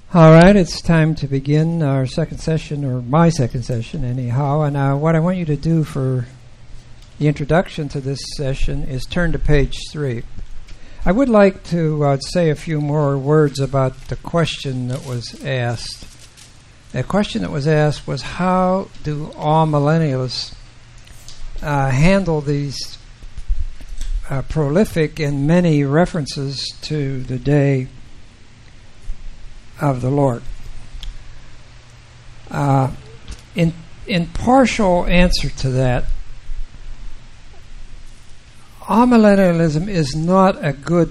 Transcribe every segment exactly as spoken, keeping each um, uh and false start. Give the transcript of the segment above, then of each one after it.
All right, it's time to begin our second session, or my second session anyhow. And uh, what I want you to do for the introduction to this session is turn to page three. I would like to uh, say a few more words about the question that was asked. The question that was asked was, how do amillennialists uh, handle these uh, prolific and many references to the day of the Lord? Uh, in in partial answer to that, amillennialism is not a good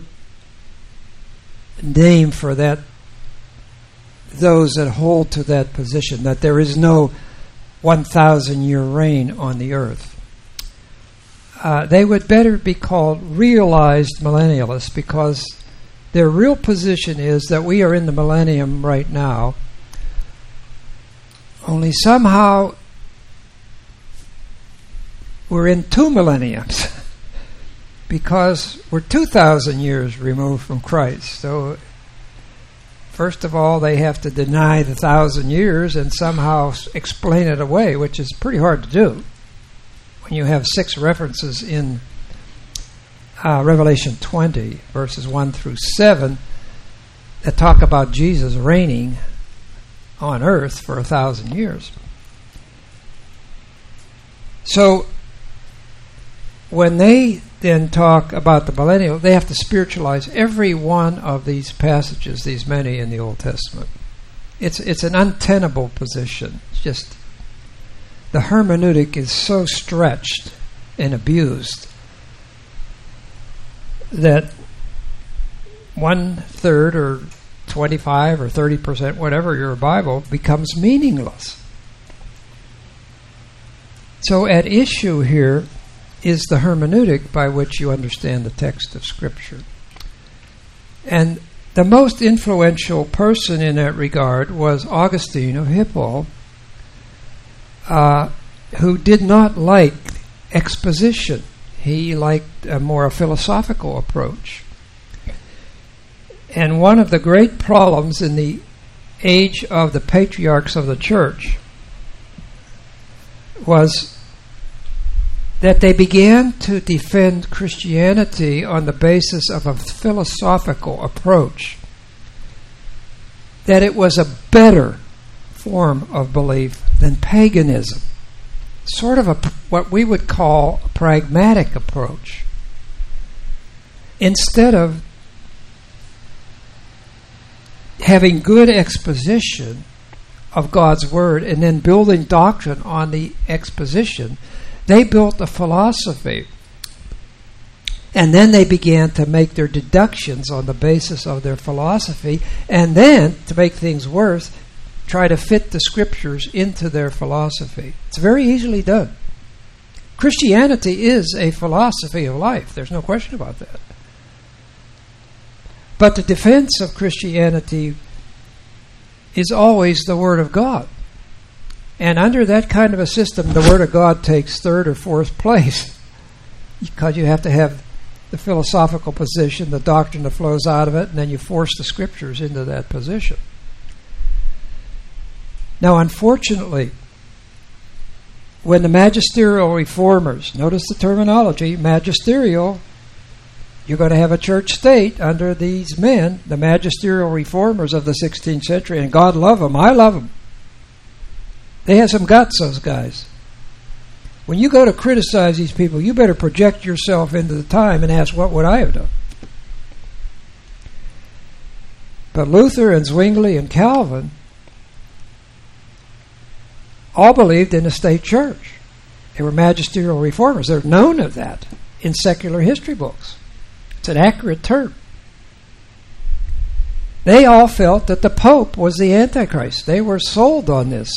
name for that. Those that hold to that position, that there is no one thousand year reign on the earth. Uh, they would better be called realized millennialists, because their real position is that we are in the millennium right now, only somehow we're in two millenniums because we're two thousand years removed from Christ. So first of all, they have to deny the thousand years and somehow explain it away, which is pretty hard to do when you have six references in Uh, Revelation twenty, verses one through seven, that talk about Jesus reigning on earth for a thousand years. So when they then talk about the millennial, they have to spiritualize every one of these passages, these many in the Old Testament. It's it's an untenable position. It's just the hermeneutic is so stretched and abused that one third or twenty-five or thirty percent, whatever your Bible, becomes meaningless. So at issue here is the hermeneutic by which you understand the text of Scripture. And the most influential person in that regard was Augustine of Hippo, uh, who did not like exposition. He liked a more philosophical approach. And one of the great problems in the age of the patriarchs of the church was that they began to defend Christianity on the basis of a philosophical approach, that it was a better form of belief than paganism. Sort of a what we would call a pragmatic approach. Instead of having good exposition of God's Word and then building doctrine on the exposition, they built a philosophy. And then they began to make their deductions on the basis of their philosophy, and then, to make things worse, try to fit the Scriptures into their philosophy. It's very easily done. Christianity is a philosophy of life. There's no question about that. But the defense of Christianity is always the Word of God. And under that kind of a system, the Word of God takes third or fourth place, because you have to have the philosophical position, the doctrine that flows out of it, and then you force the Scriptures into that position. Now, unfortunately, when the magisterial reformers, notice the terminology, magisterial, you're going to have a church state under these men, the magisterial reformers of the sixteenth century, and God love them, I love them. They have some guts, those guys. When you go to criticize these people, you better project yourself into the time and ask, what would I have done? But Luther and Zwingli and Calvin all believed in a state church. They were magisterial reformers. They're known of that in secular history books. It's an accurate term. They all felt that the Pope was the Antichrist. They were sold on this.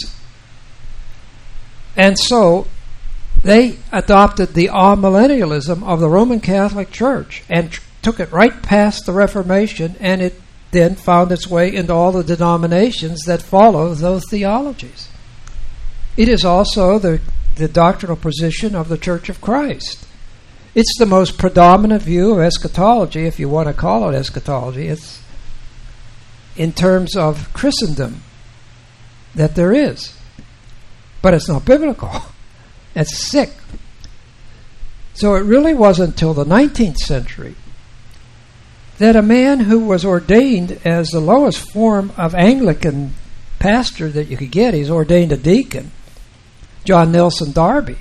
And so they adopted the amillennialism of the Roman Catholic Church and tr- took it right past the Reformation, and it then found its way into all the denominations that follow those theologies. It is also the, the doctrinal position of the Church of Christ. It's the most predominant view of eschatology, if you want to call it eschatology. It's in terms of Christendom that there is. But it's not biblical. It's sick. So it really wasn't until the nineteenth century that a man who was ordained as the lowest form of Anglican pastor that you could get, he's ordained a deacon, John Nelson Darby.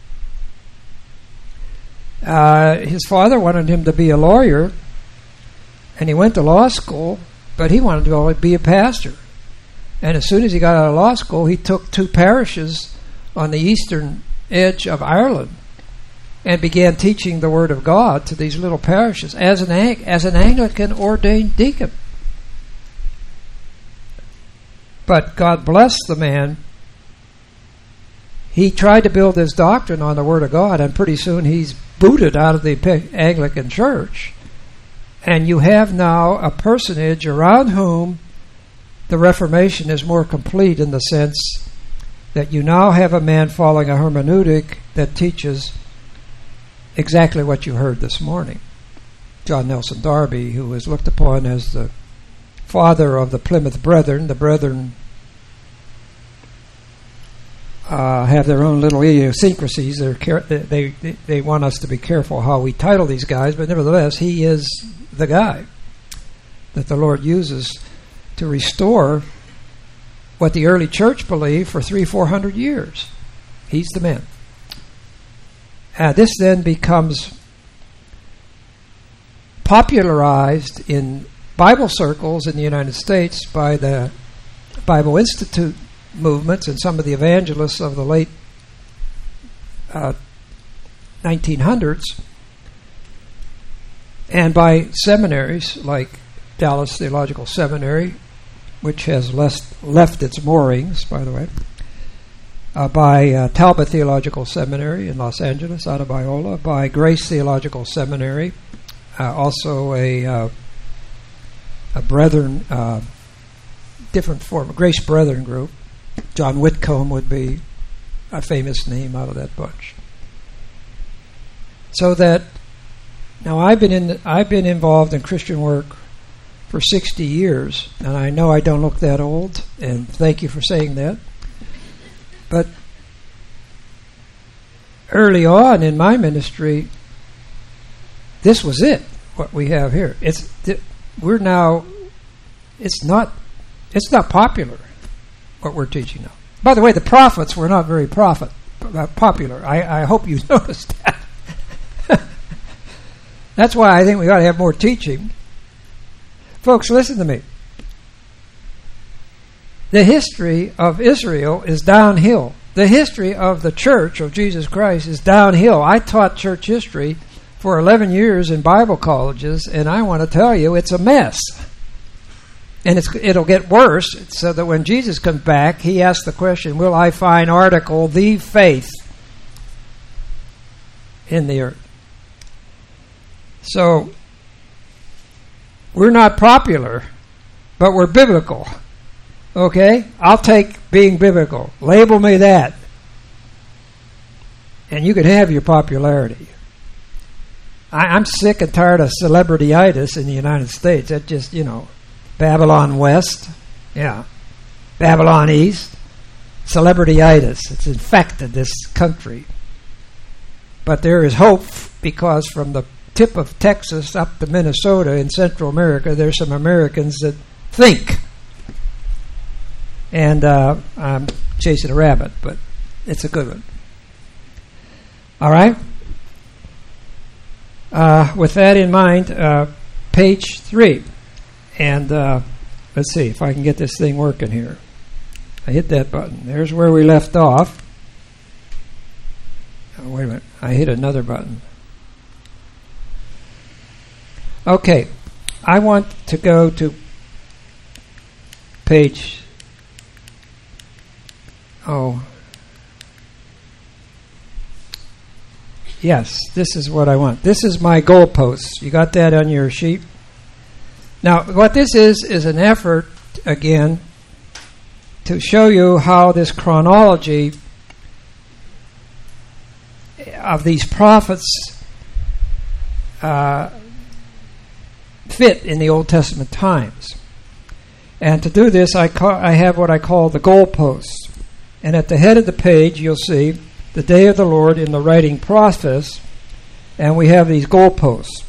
Uh, his father wanted him to be a lawyer, and he went to law school, but he wanted to only be a pastor. And as soon as he got out of law school, he took two parishes on the eastern edge of Ireland and began teaching the Word of God to these little parishes as an as an Anglican ordained deacon. But God bless the man. He tried to build his doctrine on the Word of God, and pretty soon he's booted out of the Anglican Church. And you have now a personage around whom the Reformation is more complete, in the sense that you now have a man following a hermeneutic that teaches exactly what you heard this morning. John Nelson Darby, who is looked upon as the father of the Plymouth Brethren. The Brethren uh, have their own little idiosyncrasies. They're care- they, they they want us to be careful how we title these guys, but nevertheless, he is the guy that the Lord uses to restore what the early church believed for three, four hundred years. He's the man. Uh, this then becomes popularized in Bible circles in the United States by the Bible Institute movements and some of the evangelists of the late uh, nineteen hundreds, and by seminaries like Dallas Theological Seminary, which has left, left its moorings, by the way, uh, by uh, Talbot Theological Seminary in Los Angeles, out of Biola, by Grace Theological Seminary, uh, also a uh, a Brethren, uh, different form, Grace Brethren group. John Whitcomb would be a famous name out of that bunch. So that now I've been in, I've been involved in Christian work for sixty years, and I know I don't look that old, and thank you for saying that. But early on in my ministry, this was it, what we have here. It's we're now, it's not, it's not popular, what we're teaching now. By the way, the prophets were not very prophet, uh, popular. I, I hope you noticed that. That's why I think we ought to have more teaching. Folks, listen to me. The history of Israel is downhill. The history of the Church of Jesus Christ is downhill. I taught church history for eleven years in Bible colleges, and I want to tell you, it's a mess. And it's, it'll get worse, so that when Jesus comes back, he asks the question, will I find article the faith in the earth? So, we're not popular, but we're biblical. Okay? I'll take being biblical. Label me that. And you can have your popularity. I, I'm sick and tired of celebrity-itis in the United States. That just, you know, Babylon West, yeah, Babylon East, celebrity-itis. It's infected this country. But there is hope, because from the tip of Texas up to Minnesota in Central America, there's some Americans that think. And uh, I'm chasing a rabbit, but it's a good one. All right? Uh, with that in mind, uh, page three. And uh, let's see if I can get this thing working here. I hit that button. There's where we left off. Oh, wait a minute. I hit another button. Okay. I want to go to page... Oh. Yes, this is what I want. This is my goalposts. You got that on your sheet? Now, what this is, is an effort, again, to show you how this chronology of these prophets uh, fit in the Old Testament times. And to do this, I, call, I have what I call the goalposts. And at the head of the page, you'll see the day of the Lord in the writing process, and we have these goalposts.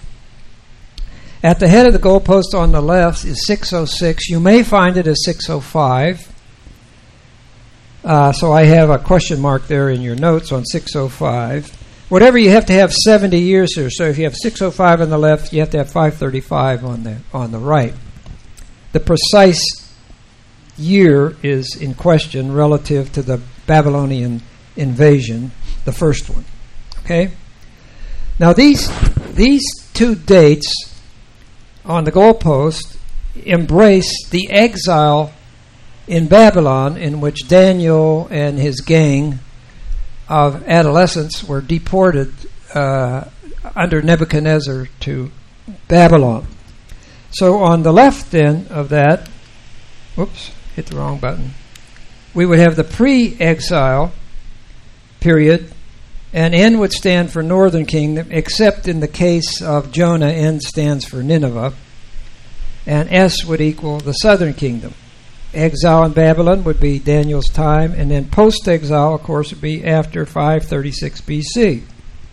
At the head of the goalpost on the left is six oh six. You may find it as six oh five. Uh, so I have a question mark there in your notes on six oh five. Whatever, you have to have seventy years here. So if you have six oh five on the left, you have to have five thirty-five on the on the right. The precise year is in question relative to the Babylonian invasion, the first one. Okay? Now these these two dates on the goalpost embrace the exile in Babylon, in which Daniel and his gang of adolescents were deported uh, under Nebuchadnezzar to Babylon. So on the left then of that, whoops, hit the wrong button, we would have the pre-exile period, and N would stand for northern kingdom, except in the case of Jonah, N stands for Nineveh, and S would equal the southern kingdom. Exile in Babylon would be Daniel's time, and then post-exile, of course, would be after five thirty-six B C.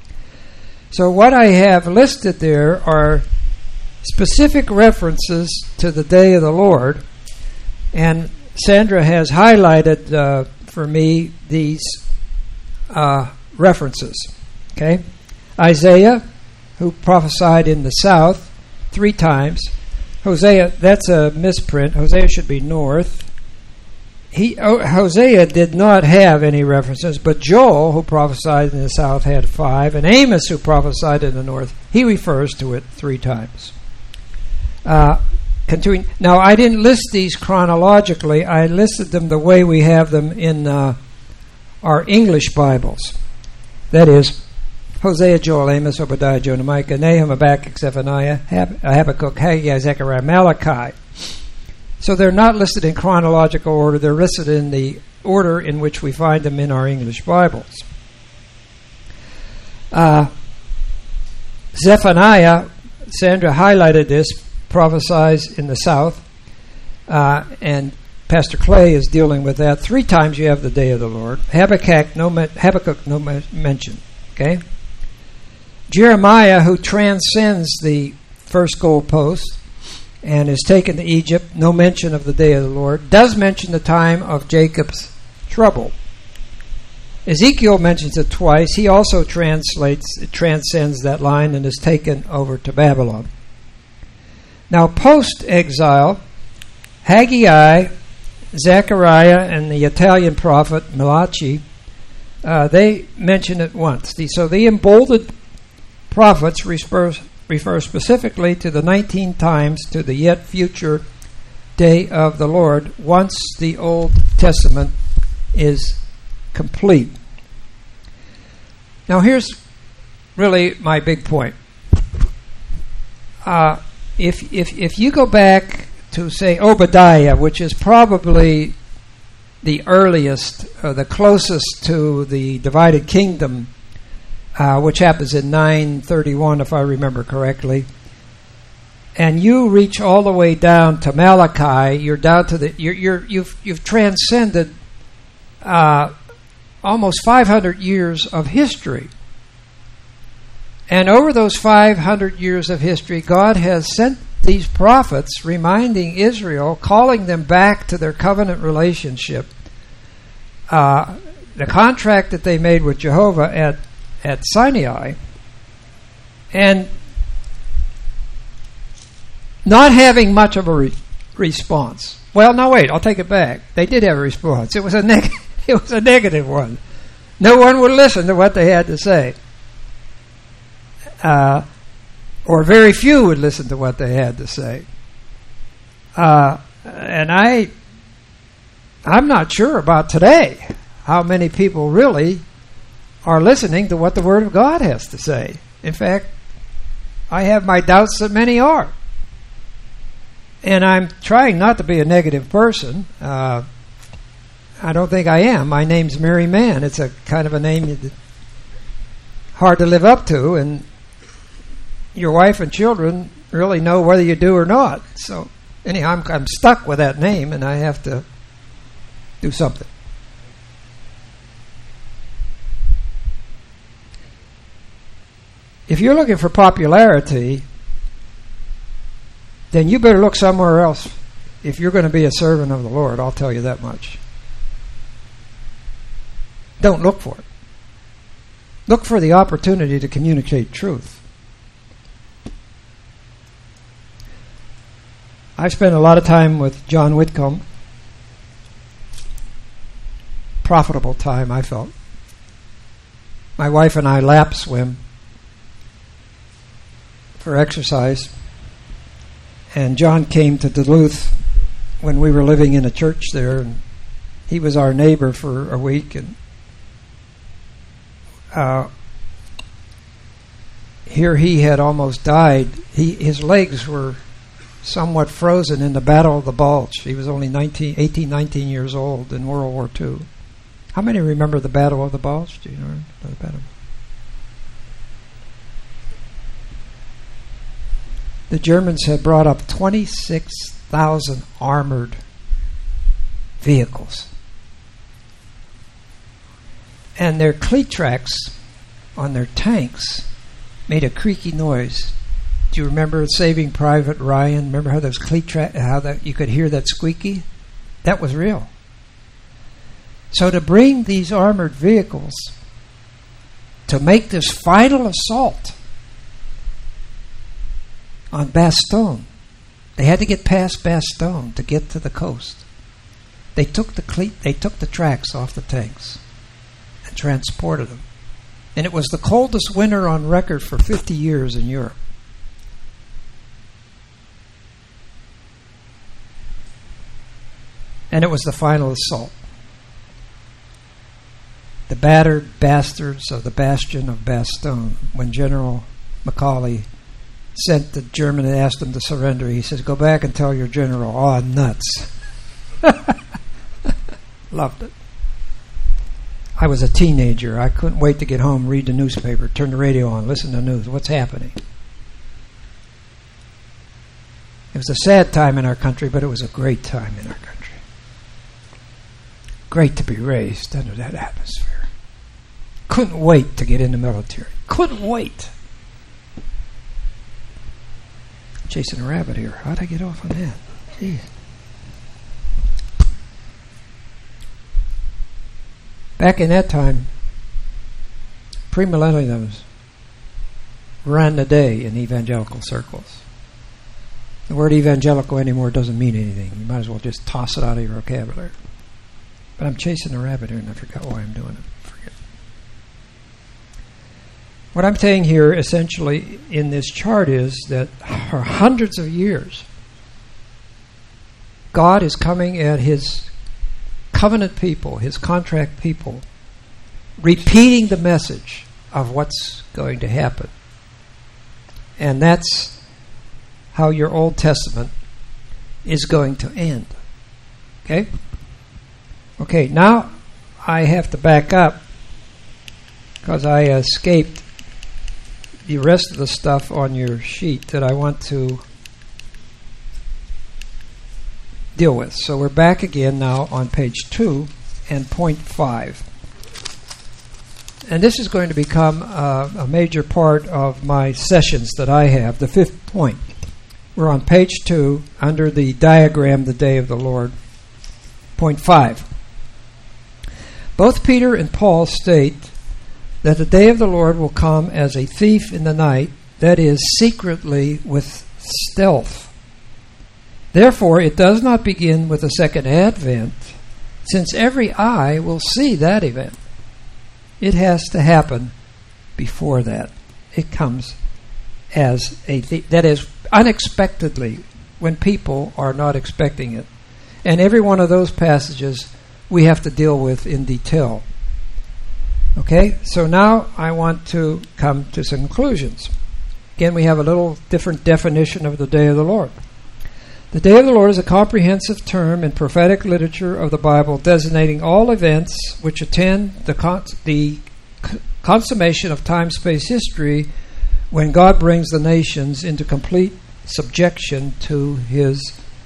So what I have listed there are specific references to the day of the Lord, and Sandra has highlighted uh, for me these uh, references. Okay, Isaiah, who prophesied in the south three times. Hosea, that's a misprint. Hosea should be north. He oh, Hosea did not have any references, but Joel, who prophesied in the south, had five, and Amos, who prophesied in the north, he refers to it three times. Uh, continuing. Now, I didn't list these chronologically. I listed them the way we have them in uh, our English Bibles. That is, Hosea, Joel, Amos, Obadiah, Jonah, Micah, Nahum, Habakkuk, Zephaniah, Hab- Habakkuk, Haggai, Zechariah, Malachi. So they're not listed in chronological order. They're listed in the order in which we find them in our English Bibles. Uh, Zephaniah, Sandra highlighted this, prophesies in the south, uh, and Pastor Clay is dealing with that. Three times you have the day of the Lord. Habakkuk, no, me- Habakkuk, no me- mention. Okay? Jeremiah, who transcends the first goalpost and is taken to Egypt, no mention of the day of the Lord, does mention the time of Jacob's trouble. Ezekiel mentions it twice. He also translates, transcends that line and is taken over to Babylon. Now, post-exile, Haggai, Zechariah, and the Italian prophet Malachi, uh, they mention it once. The, so the emboldened prophets refer, refer specifically to the nineteen times to the yet future day of the Lord once the Old Testament is complete. Now here's really my big point. Uh, if if if you go back to, say, Obadiah, which is probably the earliest, or the closest to the divided kingdom, uh, which happens in nine thirty-one, if I remember correctly, and you reach all the way down to Malachi, you're down to the you're, you're you've you've transcended uh, almost five hundred years of history. And over those five hundred years of history, God has sent these prophets reminding Israel, calling them back to their covenant relationship, uh, the contract that they made with Jehovah at, at Sinai, and not having much of a re- response. Well, no, wait, I'll take it back. They did have a response. It was a neg- it was a negative one. No one would listen to what they had to say. Uh, or very few would listen to what they had to say. Uh, and I, I'm not sure about today how many people really are listening to what the Word of God has to say. In fact, I have my doubts that many are. And I'm trying not to be a negative person. Uh, I don't think I am. My name's Mary Mann. It's a kind of a name that's hard to live up to, and your wife and children really know whether you do or not. So Anyhow, I'm, I'm stuck with that name, and I have to do something. If you're looking for popularity, then you better look somewhere else if you're going to be a servant of the Lord. I'll tell you that much. Don't look for it. Look for the opportunity to communicate truth. I spent a lot of time with John Whitcomb. Profitable time, I felt. My wife and I lap swim for exercise. And John came to Duluth when we were living in a church there, and he was our neighbor for a week. And uh, here he had almost died. He his legs were somewhat frozen in the Battle of the Bulge. He was only nineteen, eighteen, nineteen years old in World War Two. How many remember the Battle of the Bulge? Do you know the battle? The Germans had brought up twenty-six thousand armored vehicles. And their cleat tracks on their tanks made a creaky noise. Do you remember Saving Private Ryan? Remember how those cleat tracks, how that you could hear that squeaky? That was real. So to bring these armored vehicles to make this final assault on Bastogne, they had to get past Bastogne to get to the coast. They took the cleat, they took the tracks off the tanks and transported them. And it was the coldest winter on record for fifty years in Europe. And it was the final assault. The battered bastards of the bastion of Bastogne, when General Macaulay sent the German and asked him to surrender, he says, "Go back and tell your general, oh, nuts." Loved it. I was a teenager. I couldn't wait to get home, read the newspaper, turn the radio on, listen to the news. What's happening? It was a sad time in our country, but it was a great time in our country. Great to be raised under that atmosphere. Couldn't wait to get in the military. Couldn't wait. I'm chasing a rabbit here. How'd I get off on that? Jeez. Back in that time, premillennialism ran the day in evangelical circles. The word evangelical anymore doesn't mean anything. You might as well just toss it out of your vocabulary. But I'm chasing a rabbit here and I forgot why I'm doing it. Forget. What I'm saying here essentially in this chart is that for hundreds of years, God is coming at his covenant people, his contract people, repeating the message of what's going to happen. And that's how your Old Testament is going to end. Okay? Okay, now I have to back up because I escaped the rest of the stuff on your sheet that I want to deal with. So we're back again now on page two and point five. And this is going to become uh, a major part of my sessions that I have, the fifth point. We're on page two under the diagram, the day of the Lord, point five. Both Peter and Paul state that the day of the Lord will come as a thief in the night, that is, secretly with stealth. Therefore, it does not begin with the second advent, since every eye will see that event. It has to happen before that. It comes as a thief, that is, unexpectedly, when people are not expecting it. And every one of those passages we have to deal with in detail. Okay, so now I want to come to some conclusions. Again, we have a little different definition of the day of the Lord. The day of the Lord is a comprehensive term in prophetic literature of the Bible designating all events which attend the, con- the c- consummation of time-space history when God brings the nations into complete subjection to his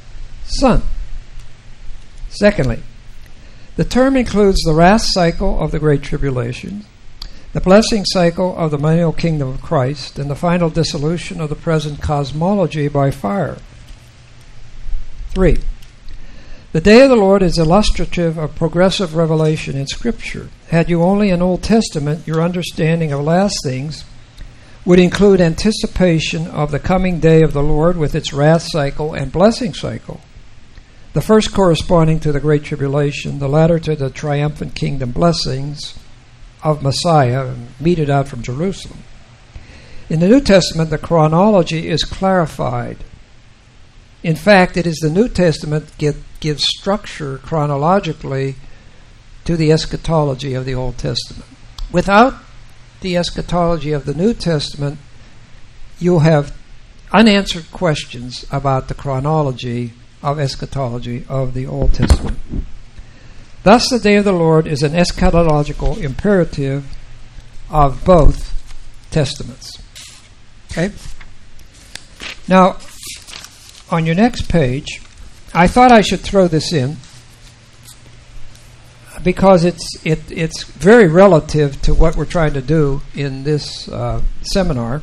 Son. Secondly, the term includes the wrath cycle of the Great Tribulation, the blessing cycle of the millennial kingdom of Christ, and the final dissolution of the present cosmology by fire. Three, the day of the Lord is illustrative of progressive revelation in Scripture. Had you only an Old Testament, your understanding of last things would include anticipation of the coming day of the Lord with its wrath cycle and blessing cycle, the first corresponding to the Great Tribulation, the latter to the triumphant kingdom blessings of Messiah meted out from Jerusalem. In the New Testament, the chronology is clarified. In fact, it is the New Testament that gives structure chronologically to the eschatology of the Old Testament. Without the eschatology of the New Testament, you'll have unanswered questions about the chronology of eschatology of the Old Testament. Thus, the day of the Lord is an eschatological imperative of both testaments. Okay? Now, on your next page, I thought I should throw this in because it's it, it's very relative to what we're trying to do in this uh, seminar.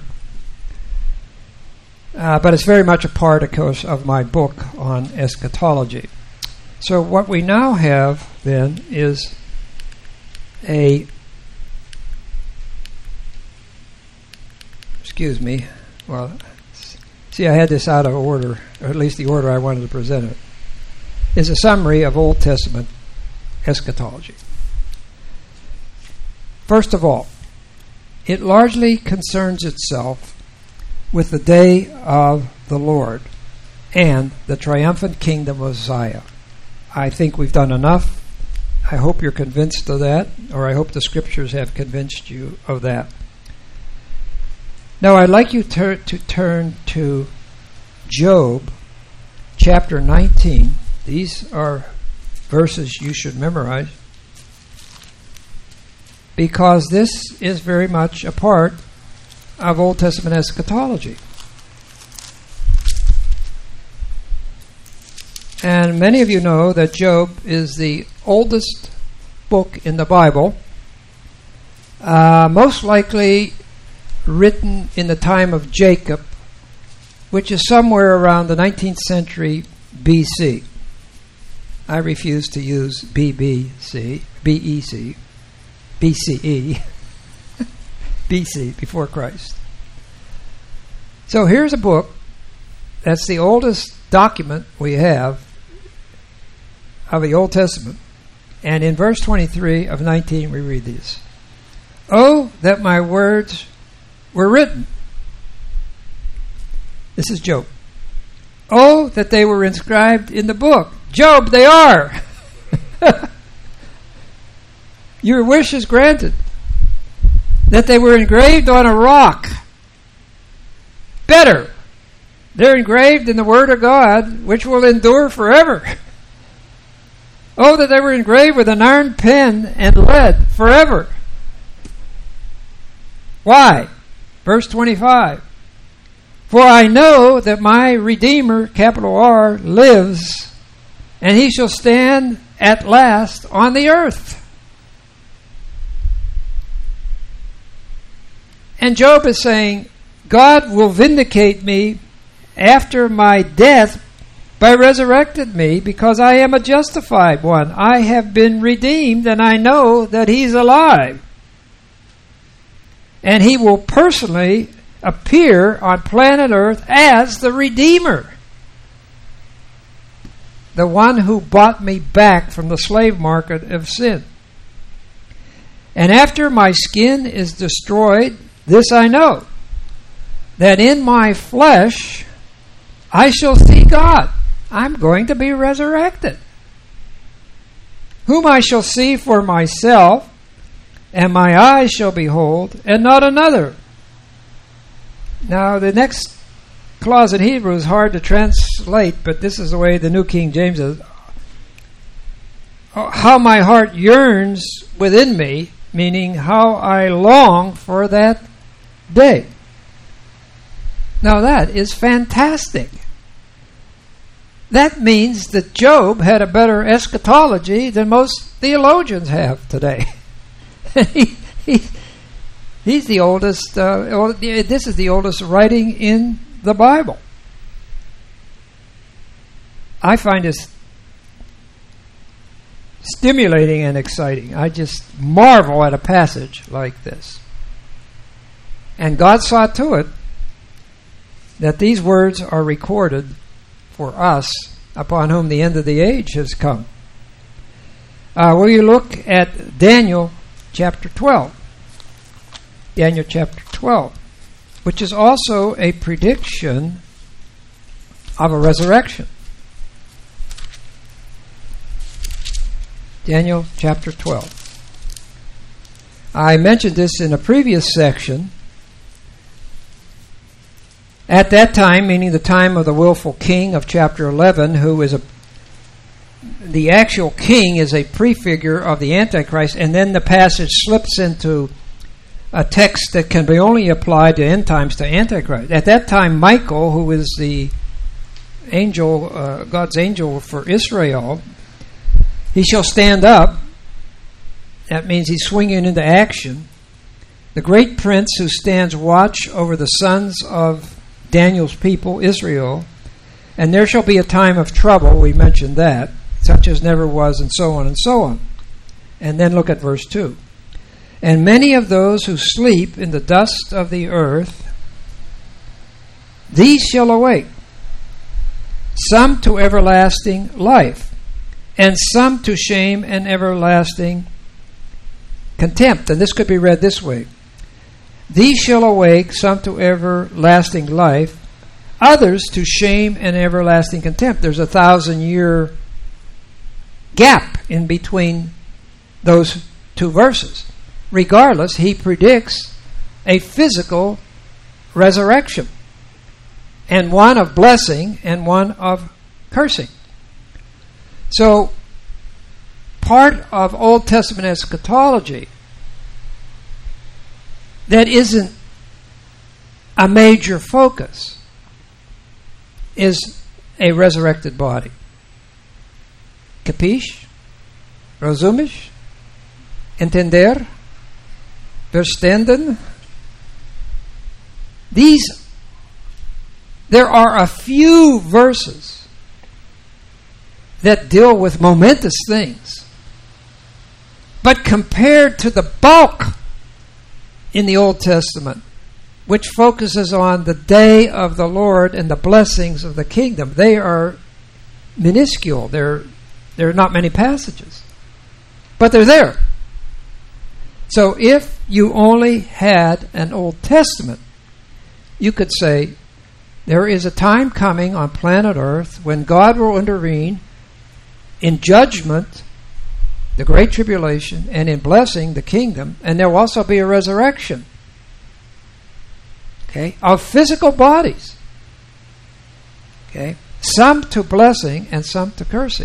Uh, but it's very much a part, of course, of my book on eschatology. So what we now have, then, is a... Excuse me. Well, see, I had this out of order, or at least the order I wanted to present it. Is a summary of Old Testament eschatology. First of all, it largely concerns itself with the day of the Lord and the triumphant kingdom of Messiah. I think we've done enough. I hope you're convinced of that, or I hope the Scriptures have convinced you of that. Now, I'd like you ter- to turn to Job chapter nineteen. These are verses you should memorize because this is very much a part of Old Testament eschatology. And many of you know that Job is the oldest book in the Bible, uh, most likely written in the time of Jacob, which is somewhere around the nineteenth century B C. I refuse to use B B C, B E C, B C E, B C, before Christ. So here's a book that's the oldest document we have of the Old Testament. And in verse twenty-three of nineteen we read this. Oh, that my words were written. This is Job. Oh, that they were inscribed in the book. Job, they are. Your wish is granted. That they were engraved on a rock. Better. They're engraved in the Word of God, which will endure forever. Oh, that they were engraved with an iron pen and lead forever. Why? Verse twenty-five. For I know that my Redeemer, capital R, lives, and he shall stand at last on the earth. And Job is saying, God will vindicate me after my death by resurrecting me because I am a justified one. I have been redeemed and I know that he's alive. And he will personally appear on planet Earth as the Redeemer, the one who bought me back from the slave market of sin. And after my skin is destroyed, this I know, that in my flesh I shall see God. I'm going to be resurrected, whom I shall see for myself, and my eyes shall behold, and not another. Now, the next clause in Hebrew is hard to translate, but this is the way the New King James says. How my heart yearns within me, meaning how I long for that day. Now, that is fantastic. that means that Job had a better eschatology than most theologians have today. he, he, he's the oldest, uh, old, this is the oldest writing in the Bible. I find this stimulating and exciting. I just marvel at a passage like this. And God saw to it that these words are recorded for us, upon whom the end of the age has come. Uh, will you look at Daniel chapter twelve? Daniel chapter twelve, which is also a prediction of a resurrection. Daniel chapter twelve. I mentioned this in a previous section. At that time, meaning the time of the willful king of chapter eleven, who is a the actual king is a prefigure of the Antichrist, and then the passage slips into a text that can be only applied to end times to Antichrist. At that time, Michael, who is the angel, uh, God's angel for Israel, he shall stand up. That means he's swinging into action. The great prince who stands watch over the sons of Daniel's people, Israel, and there shall be a time of trouble, we mentioned that, such as never was, and so on and so on. And then look at verse two. And many of those who sleep in the dust of the earth, these shall awake, some to everlasting life, and some to shame and everlasting contempt. And this could be read this way. These shall awake, some to everlasting life, others to shame and everlasting contempt. There's a thousand year gap in between those two verses. Regardless, he predicts a physical resurrection, and one of blessing and one of cursing. So, part of Old Testament eschatology that isn't a major focus is a resurrected body. Capiche? Resumish? Entender? Verstanden? These, there are a few verses that deal with momentous things. But compared to the bulk in the Old Testament, which focuses on the day of the Lord and the blessings of the kingdom, they are minuscule. There, there are not many passages. But they're there. So if you only had an Old Testament, you could say, there is a time coming on planet Earth when God will intervene in judgment, the Great Tribulation, and in blessing the kingdom, and there will also be a resurrection, okay, of physical bodies, okay, some to blessing and some to cursing.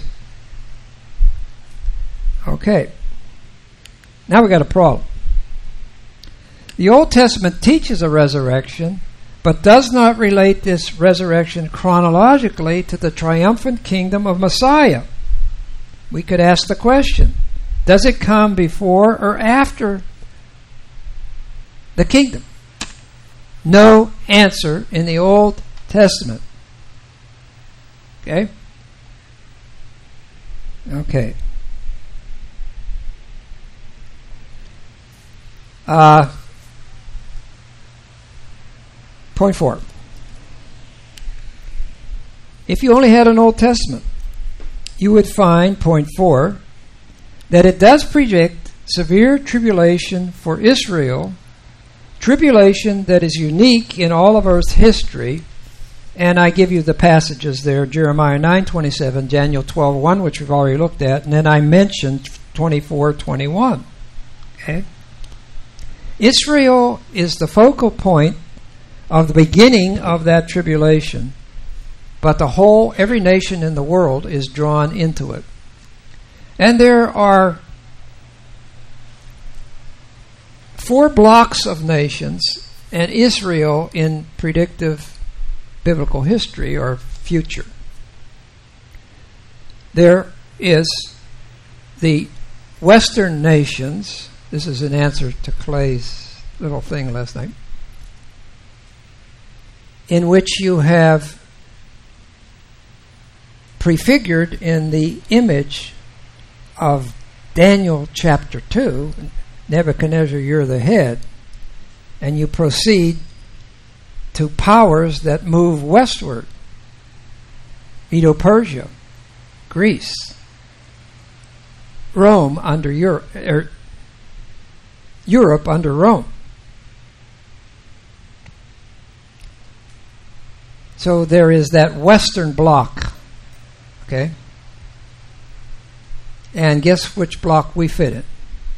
Okay, now we got a problem. The Old Testament teaches a resurrection, but does not relate this resurrection chronologically to the triumphant kingdom of Messiah. We could ask the question, does it come before or after the kingdom? No answer in the Old Testament. Okay? Okay. Uh, point four. If you only had an Old Testament, you would find, point four, that it does predict severe tribulation for Israel, tribulation that is unique in all of Earth's history. And I give you the passages there, Jeremiah nine twenty-seven, Daniel twelve one, which we've already looked at, and then I mentioned twenty-four twenty-one. Okay? Israel is the focal point of the beginning of that tribulation, but the whole, every nation in the world is drawn into it. And there are four blocks of nations, and Israel in predictive biblical history or future. there is the Western nations. This is an answer to Clay's little thing last night, in which you have prefigured in the image of Daniel chapter two, Nebuchadnezzar, you're the head, and you proceed to powers that move westward. Medo-Persia, Greece, Rome under Europe, er, Europe under Rome. So there is that Western bloc, okay? And guess which bloc we fit in?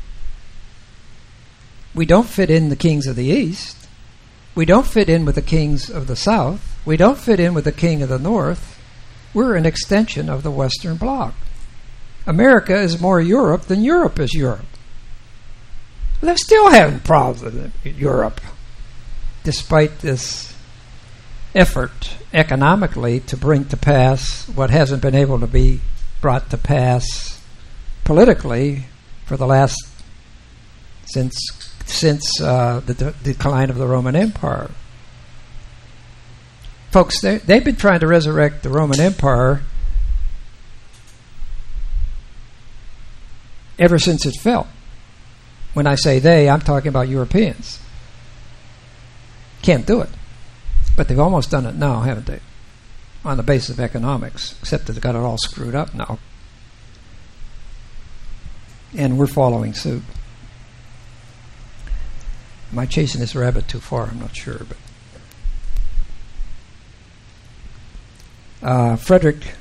We don't fit in the kings of the East. We don't fit in with the kings of the South. We don't fit in with the king of the North. We're an extension of the Western bloc. America is more Europe than Europe is Europe. They're still having problems with Europe, despite this effort economically to bring to pass what hasn't been able to be brought to pass politically for the last since since uh, the de- decline of the Roman Empire. Folks, they, they've been trying to resurrect the Roman Empire ever since it fell. When I say they, I'm talking about Europeans. Can't do it. But they've almost done it now, haven't they? On the basis of economics, except that they've got it all screwed up now. And we're following suit. Am I chasing this rabbit too far? I'm not sure, but uh, Frederick,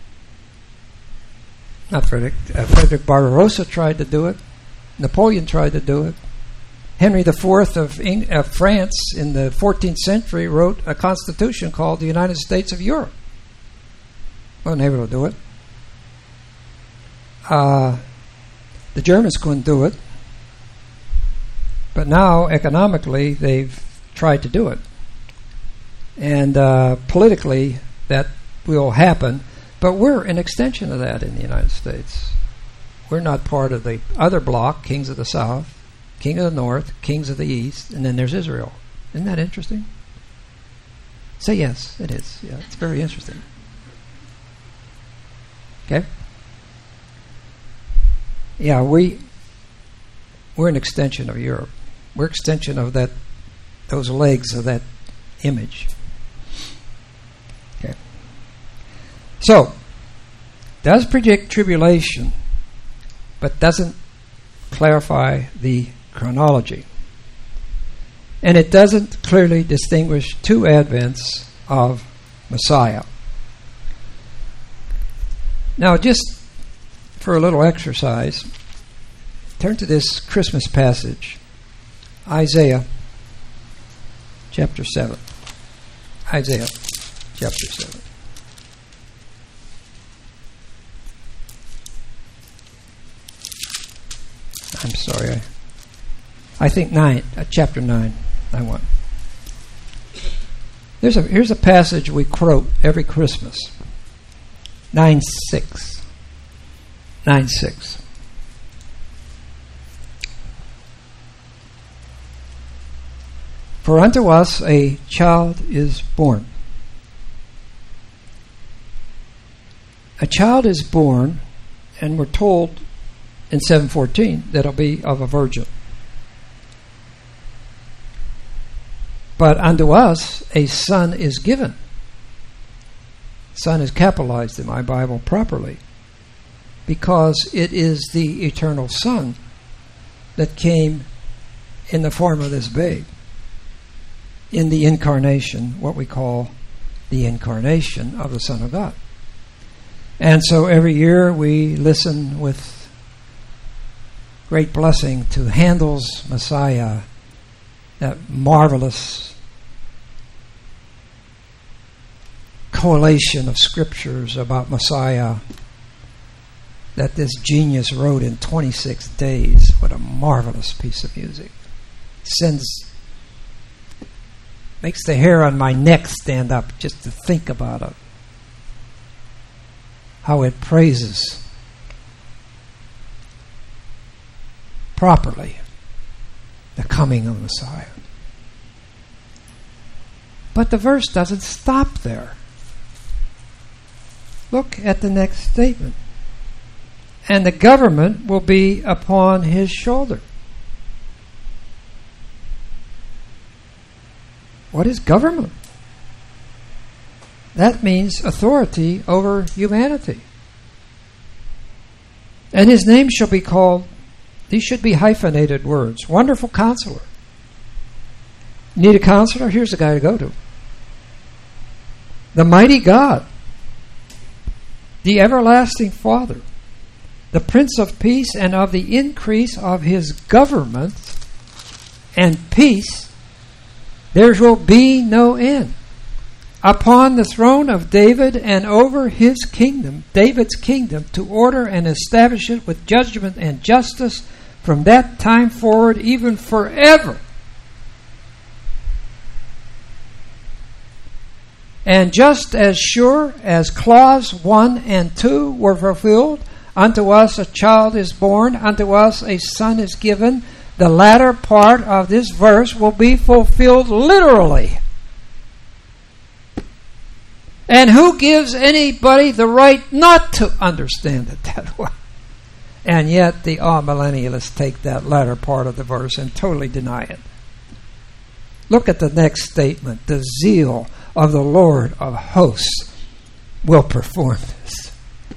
not Frederick, uh, Frederick Barbarossa tried to do it. Napoleon tried to do it. Henry the Fourth of, Eng- of France in the fourteenth century wrote a constitution called the United States of Europe. Wasn't able to do it. Uh, the Germans couldn't do it. But now, economically, they've tried to do it. And uh, politically, that will happen. But we're an extension of that in the United States. We're not part of the other bloc, kings of the South, king of the North, kings of the East, and then there's Israel. Isn't that interesting? Say yes, it is. Yeah, it's very interesting. Okay? Yeah, we, we're an extension of Europe. We're an extension of that, those legs of that image. Okay. So, does predict tribulation, but doesn't clarify the chronology. And it doesn't clearly distinguish two advents of Messiah. Now, just for a little exercise, turn to this Christmas passage, Isaiah chapter seven. Isaiah chapter seven. I'm sorry. I, I think nine, uh, chapter nine. I want. There's a here's a passage we quote every Christmas. Nine six. Nine six. For unto us a child is born. A child is born, and we're told in seven fourteen that it'll be of a virgin. But unto us a son is given. Son is capitalized in my Bible properly, because it is the eternal Son that came in the form of this babe, in the incarnation, what we call the incarnation of the Son of God. And so every year we listen with great blessing to Handel's Messiah, that marvelous collation of scriptures about Messiah that this genius wrote in twenty-six days. What a marvelous piece of music. Sends, makes the hair on my neck stand up just to think about it. how it praises properly the coming of Messiah. But the verse doesn't stop there. Look at the next statement. And the government will be upon his shoulder. What is government? That means authority over humanity. And his name shall be called, these should be hyphenated words, Wonderful Counselor. Need a counselor? Here's the guy to go to. The Mighty God. The Everlasting Father. The Prince of Peace, and of the increase of his government and peace there will be no end. Upon the throne of David and over his kingdom, David's kingdom, to order and establish it with judgment and justice from that time forward, even forever. And just as sure as clause one and two were fulfilled, unto us a child is born, unto us a son is given, the latter part of this verse will be fulfilled literally. And who gives anybody the right not to understand it that way? And yet the amillennialists take that latter part of the verse and totally deny it. Look at the next statement. The zeal of the Lord of hosts will perform this.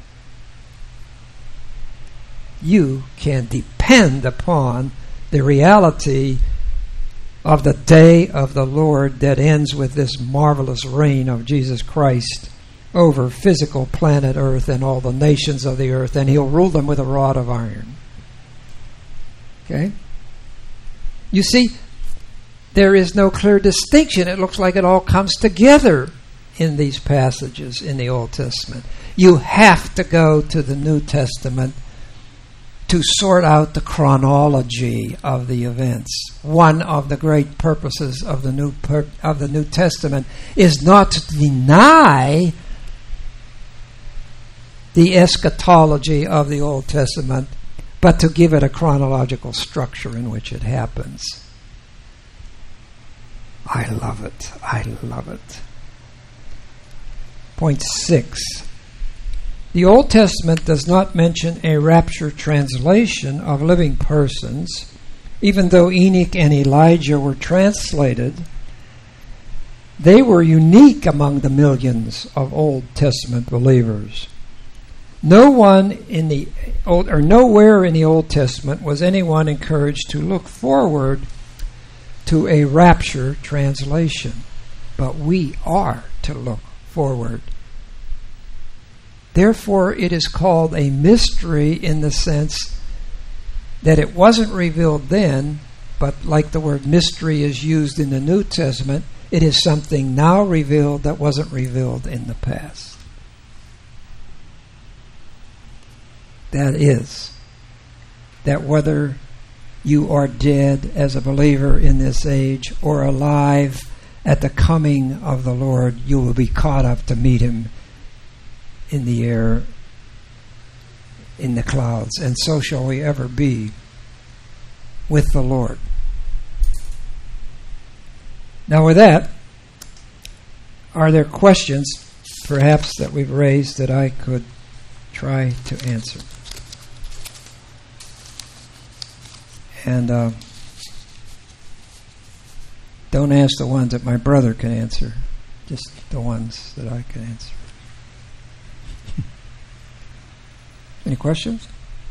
You can depend upon the reality of the day of the Lord that ends with this marvelous reign of Jesus Christ over physical planet Earth and all the nations of the earth, and he'll rule them with a rod of iron. Okay? You see, there is no clear distinction. It looks like it all comes together in these passages in the Old Testament. You have to go to the New Testament to sort out the chronology of the events. One of the great purposes of the New per- of the New Testament is not to deny the eschatology of the Old Testament, but to give it a chronological structure in which it happens. I love it. I love it. Point six. The Old Testament does not mention a rapture translation of living persons, even though Enoch and Elijah were translated. They were unique among the millions of Old Testament believers. No one in the old, or nowhere in the Old Testament was anyone encouraged to look forward to a rapture translation, but we are to look forward. Therefore, it is called a mystery in the sense that it wasn't revealed then, but like the word mystery is used in the New Testament, it is something now revealed that wasn't revealed in the past. That is, that whether you are dead as a believer in this age or alive at the coming of the Lord, you will be caught up to meet him in the air, in the clouds, and so shall we ever be with the Lord. Now with that, are there questions perhaps that we've raised that I could try to answer? And uh, don't ask the ones that my brother can answer, just the ones that I can answer. Any questions?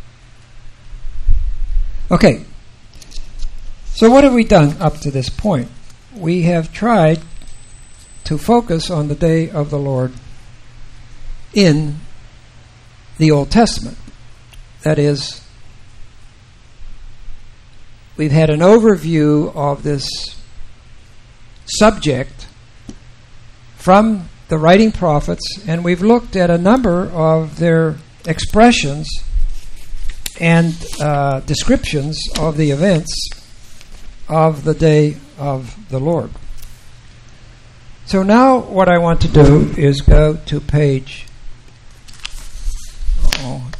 Okay. So what have we done up to this point? We have tried to focus on the day of the Lord in the Old Testament. That is, we've had an overview of this subject from the writing prophets, and we've looked at a number of their expressions and uh, descriptions of the events of the day of the Lord. So now what I want to do is go to page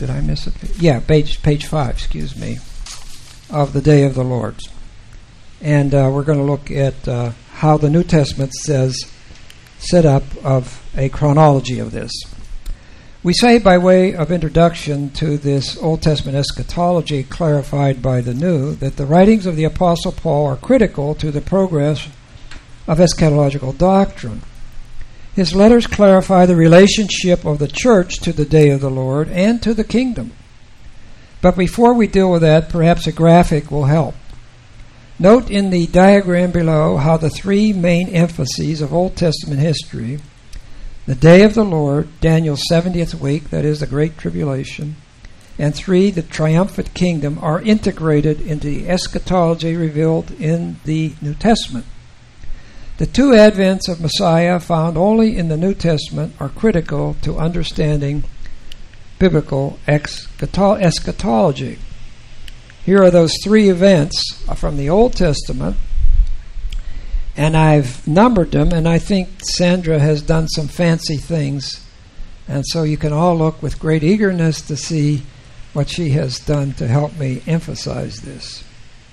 Did I miss it? Yeah, page page five, excuse me, of the Day of the Lord. And uh, we're going to look at uh, how the New Testament says, set up of a chronology of this. We say by way of introduction to this Old Testament eschatology clarified by the New, that the writings of the Apostle Paul are critical to the progress of eschatological doctrine. His letters clarify the relationship of the church to the day of the Lord and to the kingdom. But before we deal with that, perhaps a graphic will help. Note in the diagram below how the three main emphases of Old Testament history, the day of the Lord, Daniel's seventieth week, that is the Great Tribulation, and three, the triumphant kingdom, are integrated into the eschatology revealed in the New Testament. The two advents of Messiah found only in the New Testament are critical to understanding biblical eschatology. Here are those three events from the Old Testament, and I've numbered them, and I think Sandra has done some fancy things, and so you can all look with great eagerness to see what she has done to help me emphasize this.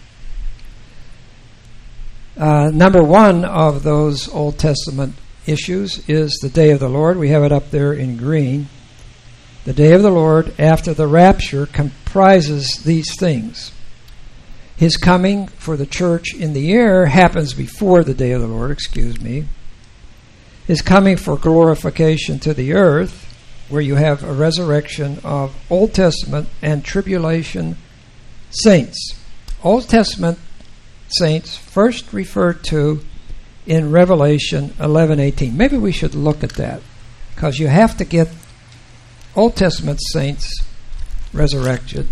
Uh, number one of those Old Testament issues is the Day of the Lord. We have it up there in green. The Day of the Lord after the rapture comprises these things. His coming for the church in the air happens before the Day of the Lord, excuse me. His coming for glorification to the earth, where you have a resurrection of Old Testament and tribulation saints. Old Testament saints first referred to in Revelation eleven eighteen. Maybe we should look at that, because you have to get Old Testament saints resurrected,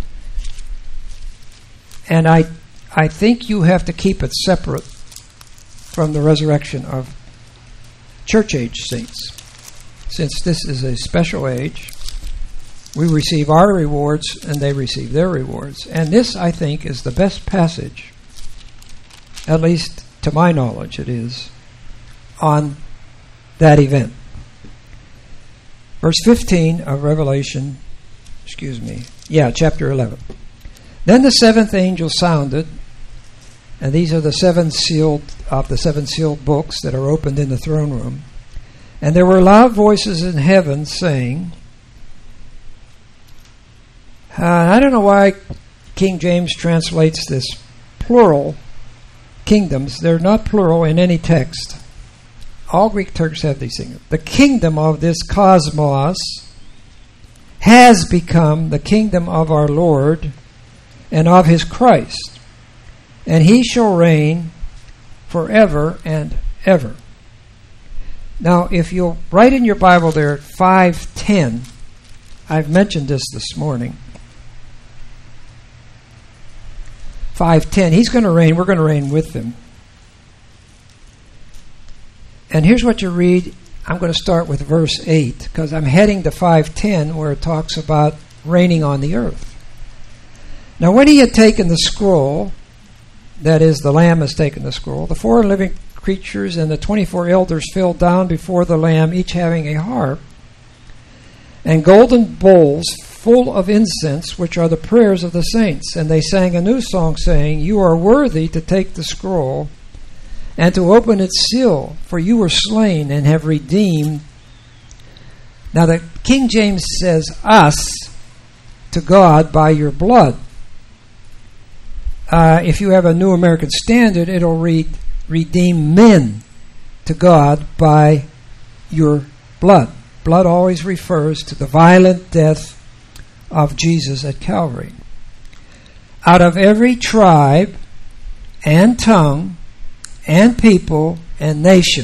and I I think you have to keep it separate from the resurrection of church age saints. Since this is a special age, we receive our rewards and they receive their rewards. And this, I think, is the best passage, at least to my knowledge it is, on that event. Verse fifteen of Revelation, excuse me, yeah, chapter eleven. Then the seventh angel sounded, and these are the seven sealed of the seven sealed books that are opened in the throne room. And there were loud voices in heaven saying, uh, I don't know why King James translates this plural kingdoms. They're not plural in any text. All Greek Turks have these things. The kingdom of this cosmos has become the kingdom of our Lord and of his Christ, and he shall reign forever and ever. Now, if you'll write in your Bible there at five ten, I've mentioned this this morning. five ten, he's going to reign, we're going to reign with him. And here's what you read. I'm going to start with verse eight, because I'm heading to five ten, where it talks about reigning on the earth. Now, when he had taken the scroll, that is, the Lamb has taken the scroll, the four living creatures and the twenty-four elders fell down before the Lamb, each having a harp, and golden bowls full of incense, which are the prayers of the saints. And they sang a new song, saying, You are worthy to take the scroll and to open its seal, for you were slain and have redeemed. Now the King James says, us to God by your blood. Uh, if you have a New American Standard, it'll read, redeem men to God by your blood. Blood always refers to the violent death of Jesus at Calvary. Out of every tribe and tongue and people and nation.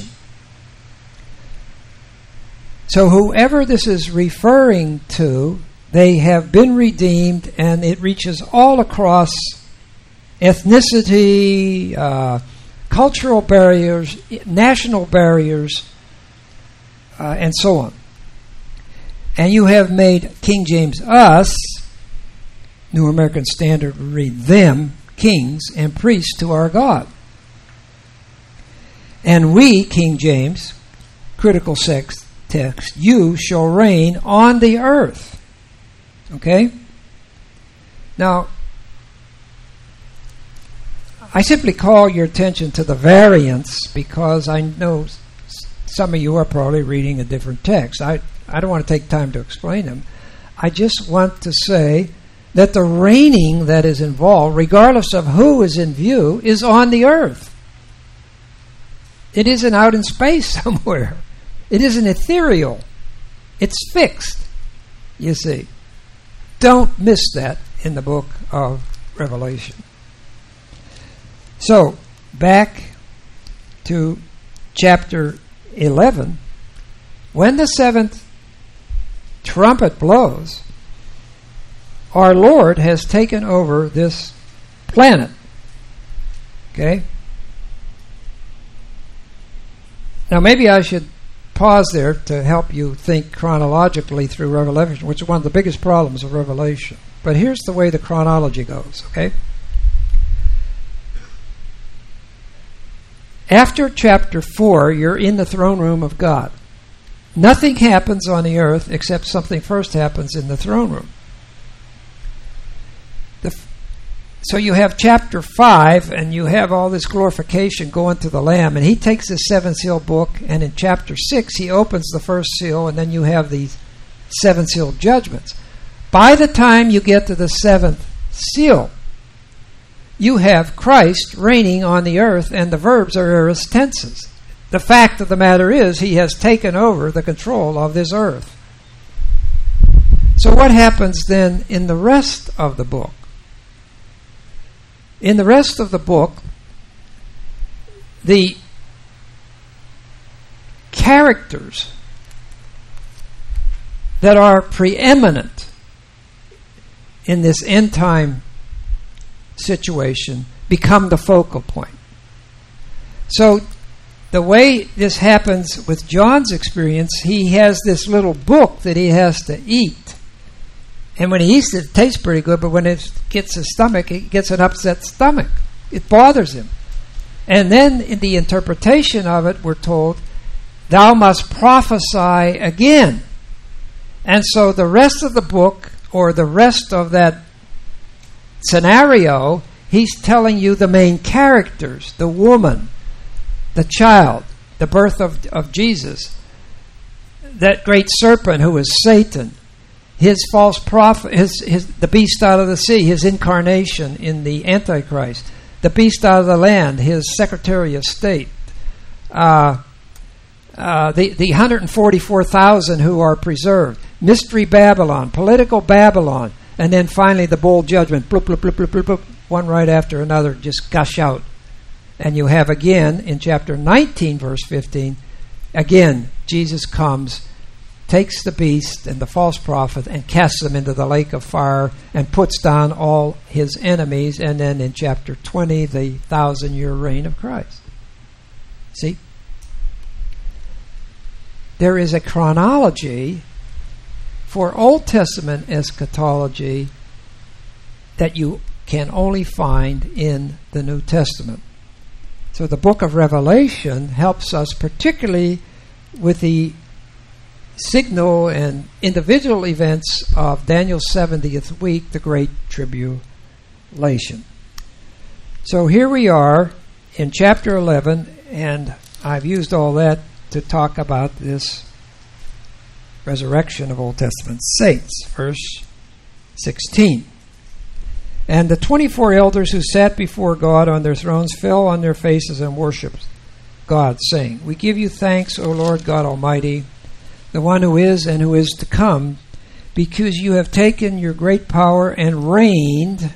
So whoever this is referring to, they have been redeemed, and it reaches all across ethnicity, uh, cultural barriers, national barriers, uh, and so on. And you have made King James us, New American Standard read them, kings and priests to our God. And we, King James, critical text, you shall reign on the earth. Okay? Now, I simply call your attention to the variance because I know some of you are probably reading a different text. I, I don't want to take time to explain them. I just want to say that the reigning that is involved, regardless of who is in view, is on the earth. It isn't out in space somewhere. It isn't ethereal. It's fixed, you see. Don't miss that in the book of Revelation. So, back to chapter eleven. When the seventh trumpet blows, our Lord has taken over this planet. Okay? Now, maybe I should pause there to help you think chronologically through Revelation, which is one of the biggest problems of Revelation. But here's the way the chronology goes, okay? After chapter four, you're in the throne room of God. Nothing happens on the earth except something first happens in the throne room. The, so you have chapter five, and you have all this glorification going to the Lamb, and he takes the seven seal book, and in chapter six, he opens the first seal, and then you have these seven seal judgments. By the time you get to the seventh seal, you have Christ reigning on the earth, and the verbs are aorist tenses. The fact of the matter is, he has taken over the control of this earth. So what happens then in the rest of the book? In the rest of the book, the characters that are preeminent in this end time situation become the focal point. So the way this happens with John's experience, he has this little book that he has to eat. And when he eats it, it tastes pretty good, but when it gets his stomach, he gets an upset stomach. It bothers him. And then in the interpretation of it, we're told, thou must prophesy again. And so the rest of the book, or the rest of that scenario, he's telling you the main characters, the woman, the child, the birth of, of Jesus, that great serpent who is Satan, his false prophet, his, his the beast out of the sea, his incarnation in the Antichrist, the beast out of the land, his Secretary of State, uh, uh, the, the one hundred forty-four thousand who are preserved, Mystery Babylon, political Babylon, and then finally the bowl judgment, bloop, bloop, bloop, bloop, bloop, bloop, one right after another, just gush out. And you have again, in chapter nineteen, verse fifteen, again, Jesus comes, takes the beast and the false prophet and casts them into the lake of fire and puts down all his enemies. And then in chapter twenty, the thousand-year reign of Christ. See? There is a chronology for Old Testament eschatology that you can only find in the New Testament. So the book of Revelation helps us particularly with the signal and individual events of Daniel's seventieth week, the Great Tribulation. So here we are in chapter eleven, and I've used all that to talk about this resurrection of Old Testament saints. Verse sixteen. And the twenty-four elders who sat before God on their thrones fell on their faces and worshipped God, saying, we give you thanks, O Lord God Almighty, the one who is and who is to come, because you have taken your great power and reigned.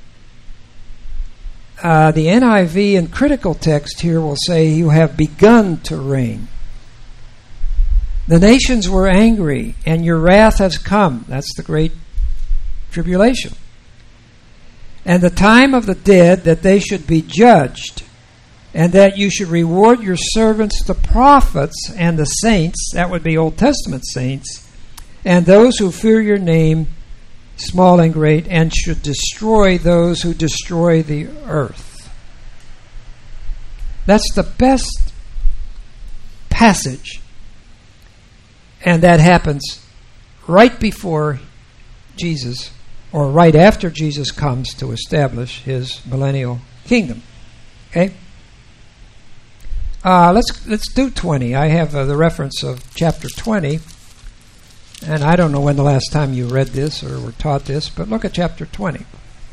Uh, the N I V and critical text here will say, you have begun to reign. The nations were angry, and your wrath has come. That's the Great Tribulation. And the time of the dead, that they should be judged, and that you should reward your servants, the prophets, and the saints, that would be Old Testament saints, and those who fear your name, small and great, and should destroy those who destroy the earth. That's the best passage. And that happens right before Jesus, or right after Jesus comes to establish his millennial kingdom. Okay? Uh, let's let's do twenty. I have uh, the reference of chapter twenty, and I don't know when the last time you read this or were taught this, but look at chapter twenty.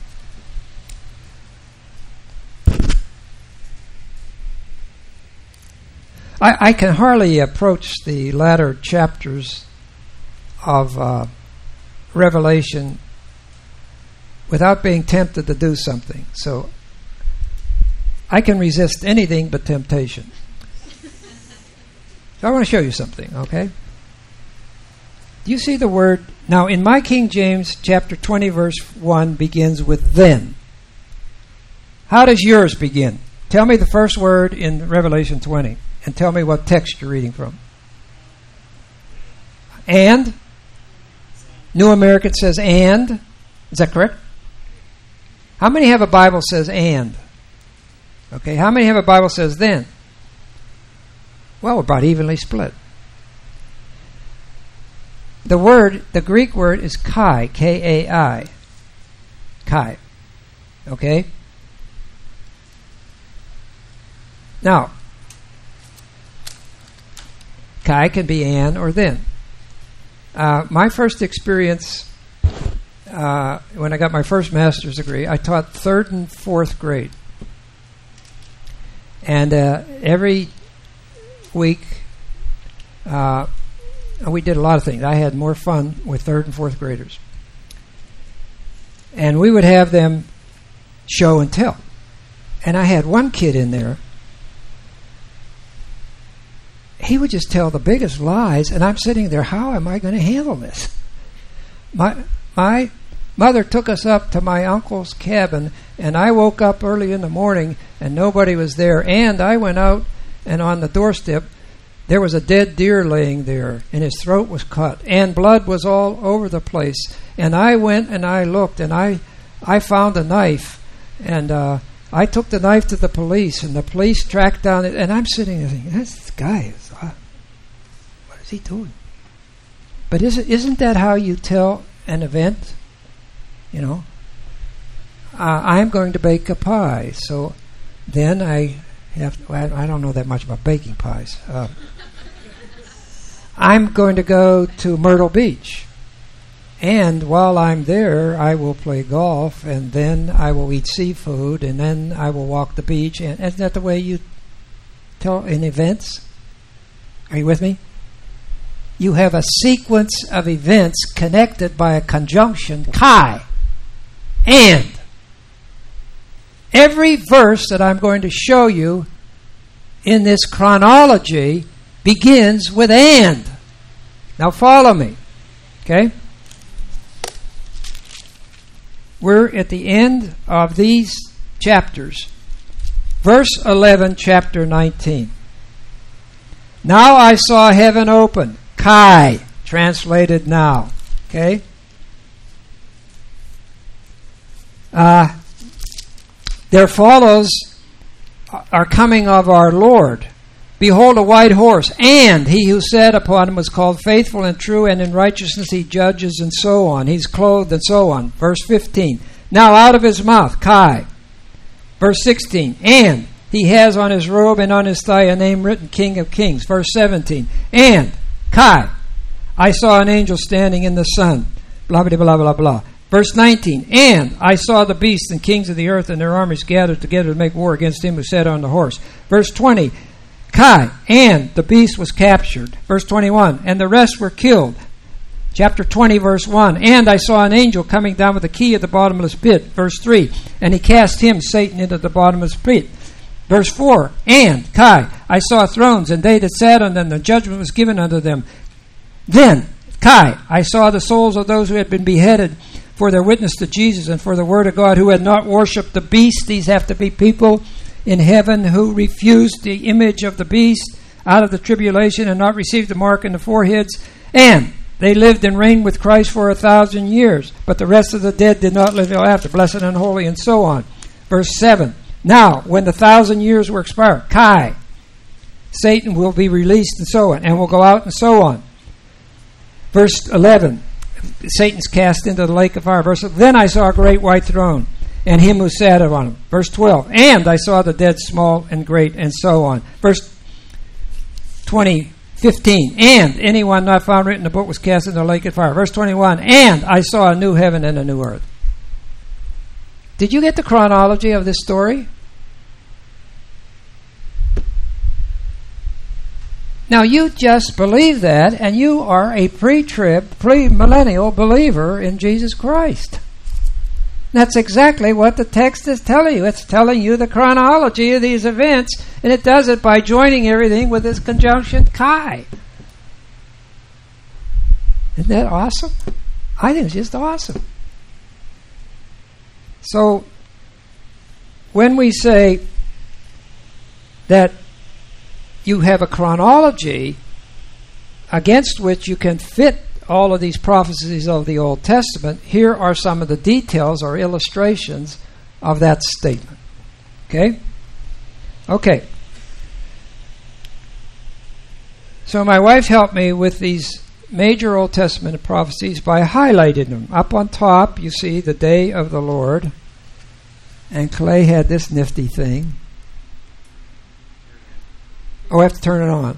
I, I can hardly approach the latter chapters of uh, Revelation without being tempted to do something. So I can resist anything but temptation. So I want to show you something, okay? Do you see the word? Now, in my King James, chapter twenty, verse one begins with then. How does yours begin? Tell me the first word in Revelation twenty, and tell me what text you're reading from. And? New American says and. Is that correct? How many have a Bible says and? Okay, how many have a Bible says then? Well, we're about evenly split. The word, the Greek word is kai, K A I. Kai. Okay? Now, kai can be and or then. Uh, my first experience, uh, when I got my first master's degree, I taught third and fourth grade. And uh, every week, uh, we did a lot of things. I had more fun with third and fourth graders. And we would have them show and tell. And I had one kid in there. He would just tell the biggest lies, and I'm sitting there, how am I going to handle this? My my mother took us up to my uncle's cabin, and I woke up early in the morning, and nobody was there. And I went out, and on the doorstep, there was a dead deer laying there, and his throat was cut, and blood was all over the place. And I went and I looked, and I, I found a knife, and uh, I took the knife to the police, and the police tracked down it. And I'm sitting there thinking, this guy is, uh, what is he doing? But isn't isn't that how you tell an event? You know, uh, I'm going to bake a pie, so then I have. Well, I don't know that much about baking pies. Uh, I'm going to go to Myrtle Beach, and while I'm there, I will play golf, and then I will eat seafood, and then I will walk the beach. And isn't that the way you tell in events? Are you with me? You have a sequence of events connected by a conjunction, kai, and. Every verse that I'm going to show you in this chronology begins with and. Now follow me, okay? We're at the end of these chapters. Verse eleven, chapter nineteen. Now I saw heaven open. Kai, translated now. Okay? Uh, there follows our coming of our Lord. Behold, a white horse, and he who sat upon him was called Faithful and True, and in righteousness he judges, and so on. He's clothed, and so on. Verse fifteen. Now out of his mouth, Kai. Verse sixteen. And he has on his robe and on his thigh a name written, King of Kings. Verse seventeen. And Kai, I saw an angel standing in the sun. Blah, blah, blah, blah, blah. Verse nineteen. And I saw the beasts and kings of the earth and their armies gathered together to make war against him who sat on the horse. Verse twenty. Kai, and the beast was captured. Verse twenty-one. And the rest were killed. Chapter twenty, verse one. And I saw an angel coming down with the key of the bottomless pit. Verse three. And he cast him, Satan, into the bottomless pit. Verse four. And, Kai, I saw thrones, and they that sat on them, the judgment was given unto them. Then, Kai, I saw the souls of those who had been beheaded for their witness to Jesus and for the word of God, who had not worshipped the beast. These have to be people in heaven who refused the image of the beast out of the tribulation and not received the mark in the foreheads. And they lived and reigned with Christ for a thousand years. But the rest of the dead did not live till after, blessed and holy, and so on. Verse seven. Now, when the thousand years were expired, Kai, Satan will be released, and so on, and will go out, and so on. Verse eleven. Satan's cast into the lake of fire. Verse, then I saw a great white throne, and him who sat on him. Verse twelve, and I saw the dead, small and great, and so on. Verse twenty, fifteen, and anyone not found written in the book was cast into the lake of fire. Verse twenty-one, and I saw a new heaven and a new earth. Did you get the chronology of this story? Now, you just believe that, and you are a pre-trib, pre-millennial believer in Jesus Christ. That's exactly what the text is telling you. It's telling you the chronology of these events, and it does it by joining everything with this conjunction chi. Isn't that awesome? I think it's just awesome. So, when we say that you have a chronology against which you can fit all of these prophecies of the Old Testament, here are some of the details or illustrations of that statement. Okay? Okay. So my wife helped me with these major Old Testament prophecies by highlighting them. Up on top, you see the day of the Lord. And Clay had this nifty thing. Oh, I have to turn it on.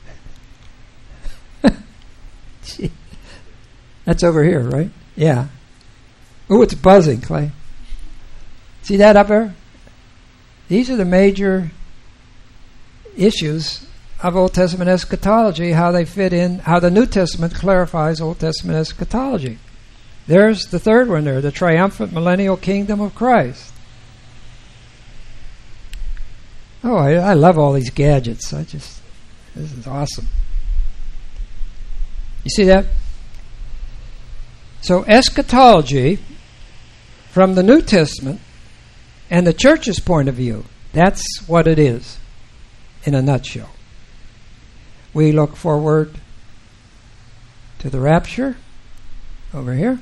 Gee. That's over here, right? Yeah. Oh, it's buzzing, Clay. See that up there? These are the major issues of Old Testament eschatology, how they fit in, how the New Testament clarifies Old Testament eschatology. There's the third one there, the triumphant millennial kingdom of Christ. Oh, I, I love all these gadgets. I just, this is awesome. You see that? So eschatology from the New Testament and the church's point of view, that's what it is in a nutshell. We look forward to the rapture over here.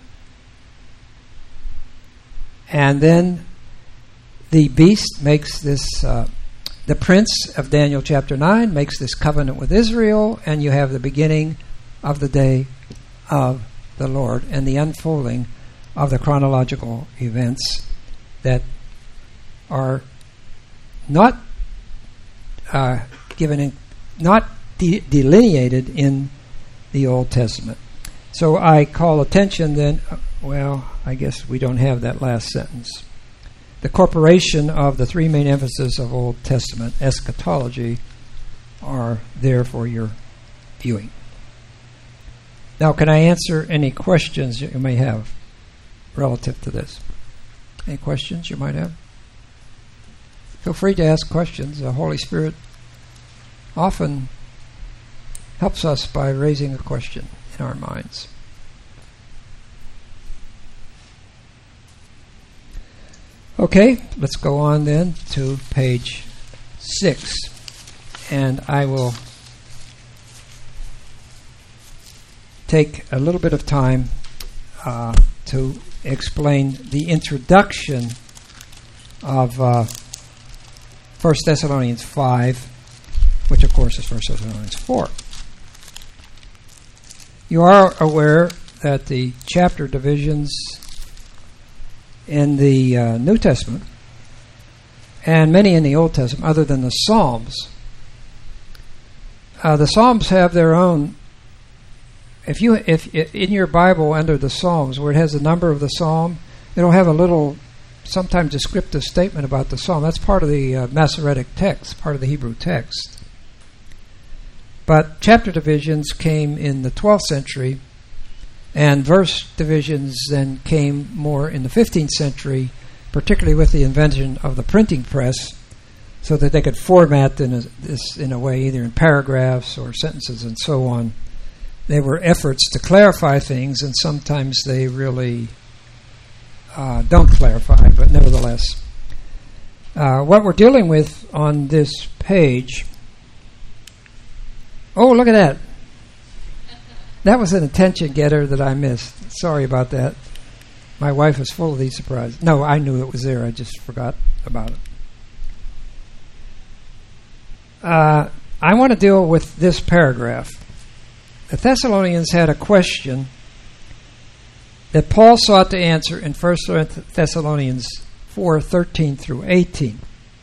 And then the beast makes this, uh, the prince of Daniel chapter nine makes this covenant with Israel, and you have the beginning of the day of the Lord and the unfolding of the chronological events that are not uh, given in, not de- delineated in the Old Testament. So I call attention then, uh, well, I guess we don't have that last sentence. The corporation of the three main emphases of Old Testament eschatology are there for your viewing. Now, can I answer any questions you may have relative to this? Any questions you might have? Feel free to ask questions. The Holy Spirit often helps us by raising a question in our minds. Okay, let's go on then to page six, and I will take a little bit of time uh, to explain the introduction of uh, First Thessalonians five, which of course is First Thessalonians four. You are aware that the chapter divisions in the uh, New Testament and many in the Old Testament, other than the Psalms, uh, the Psalms have their own. If you, if, if in your Bible under the Psalms, where it has the number of the Psalm, it'll have a little, sometimes descriptive statement about the Psalm. That's part of the uh, Masoretic text, part of the Hebrew text. But chapter divisions came in the twelfth century, and verse divisions then came more in the fifteenth century, particularly with the invention of the printing press, so that they could format in a, this in a way, either in paragraphs or sentences and so on. They were efforts to clarify things, and sometimes they really uh, don't clarify, but nevertheless. Uh, what we're dealing with on this page... Oh, look at that. That was an attention getter that I missed. Sorry about that. My wife was full of these surprises. No, I knew it was there. I just forgot about it. Uh, I want to deal with this paragraph. The Thessalonians had a question that Paul sought to answer in First Thessalonians four thirteen through eighteen.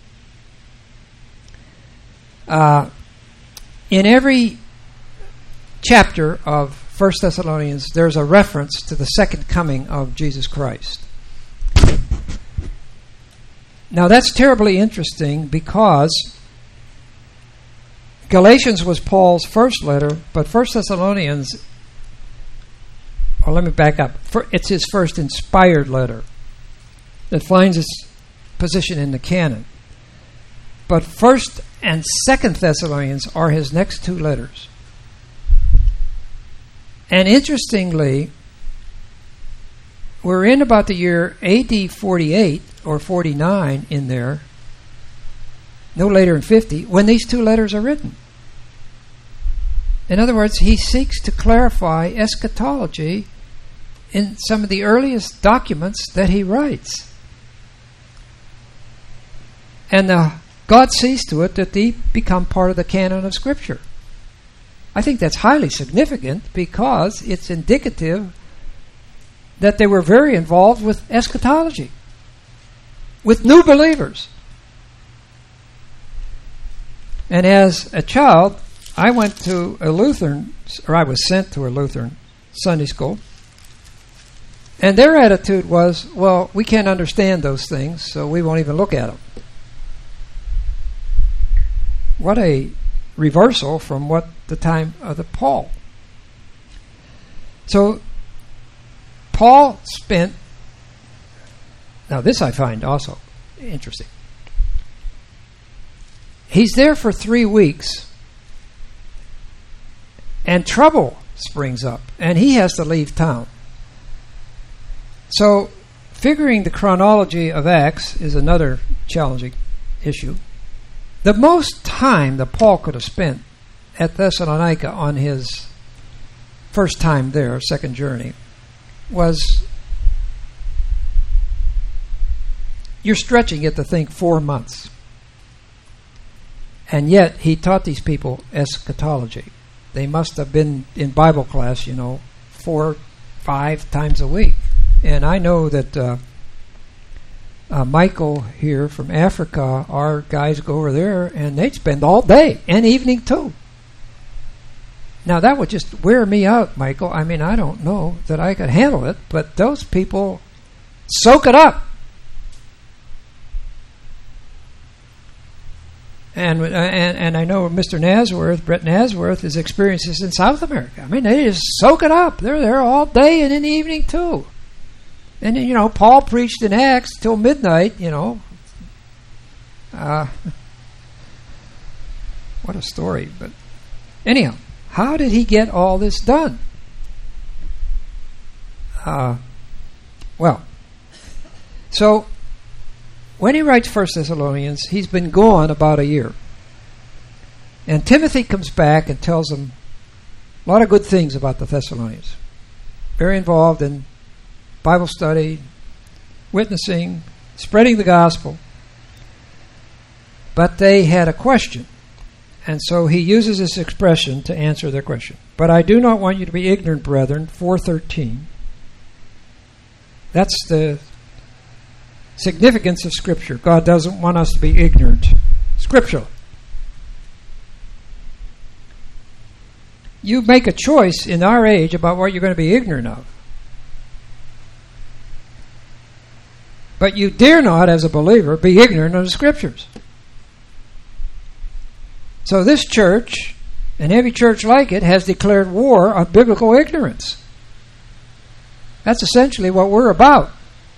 Uh, in every chapter of First Thessalonians, there's a reference to the second coming of Jesus Christ. Now that's terribly interesting because Galatians was Paul's first letter, but First Thessalonians, oh, let me back up. It's his first inspired letter that finds its position in the canon. But First and Second Thessalonians are his next two letters. And interestingly, we're in about the year A D forty-eight or forty-nine in there, no later than fifty, when these two letters are written. In other words, he seeks to clarify eschatology in some of the earliest documents that he writes. And the, God sees to it that they become part of the canon of Scripture. I think that's highly significant because it's indicative that they were very involved with eschatology, with new believers. And as a child, I went to a Lutheran, or I was sent to a Lutheran Sunday school, and their attitude was, well, we can't understand those things, so we won't even look at them. What a reversal from what the time of the Paul. So Paul spent, now this I find also interesting. He's there for three weeks and trouble springs up and he has to leave town. So figuring the chronology of Acts is another challenging issue. The most time that Paul could have spent at Thessalonica on his first time there, second journey, was, you're stretching it to think four months. And yet he taught these people eschatology. They must have been in Bible class, you know, four, five times a week. And I know that uh, uh, Michael here from Africa, our guys go over there and they'd spend all day and evening too. Now that would just wear me out, Michael. I mean, I don't know that I could handle it, but those people soak it up. And and and I know Mister Nasworth, Brett Nasworth, his experiences in South America. I mean, they just soak it up. They're there all day and in the evening too. And you know, Paul preached in Acts till midnight. You know, uh, what a story. But anyhow, how did he get all this done? Uh, well, so when he writes First Thessalonians, he's been gone about a year. And Timothy comes back and tells him a lot of good things about the Thessalonians. Very involved in Bible study, witnessing, spreading the gospel. But they had a question. And so he uses this expression to answer their question. But I do not want you to be ignorant, brethren, four thirteen. That's the significance of Scripture. God doesn't want us to be ignorant scripturally. You make a choice in our age about what you're going to be ignorant of. But you dare not, as a believer, be ignorant of the Scriptures. So this church, and every church like it, has declared war on biblical ignorance. That's essentially what we're about.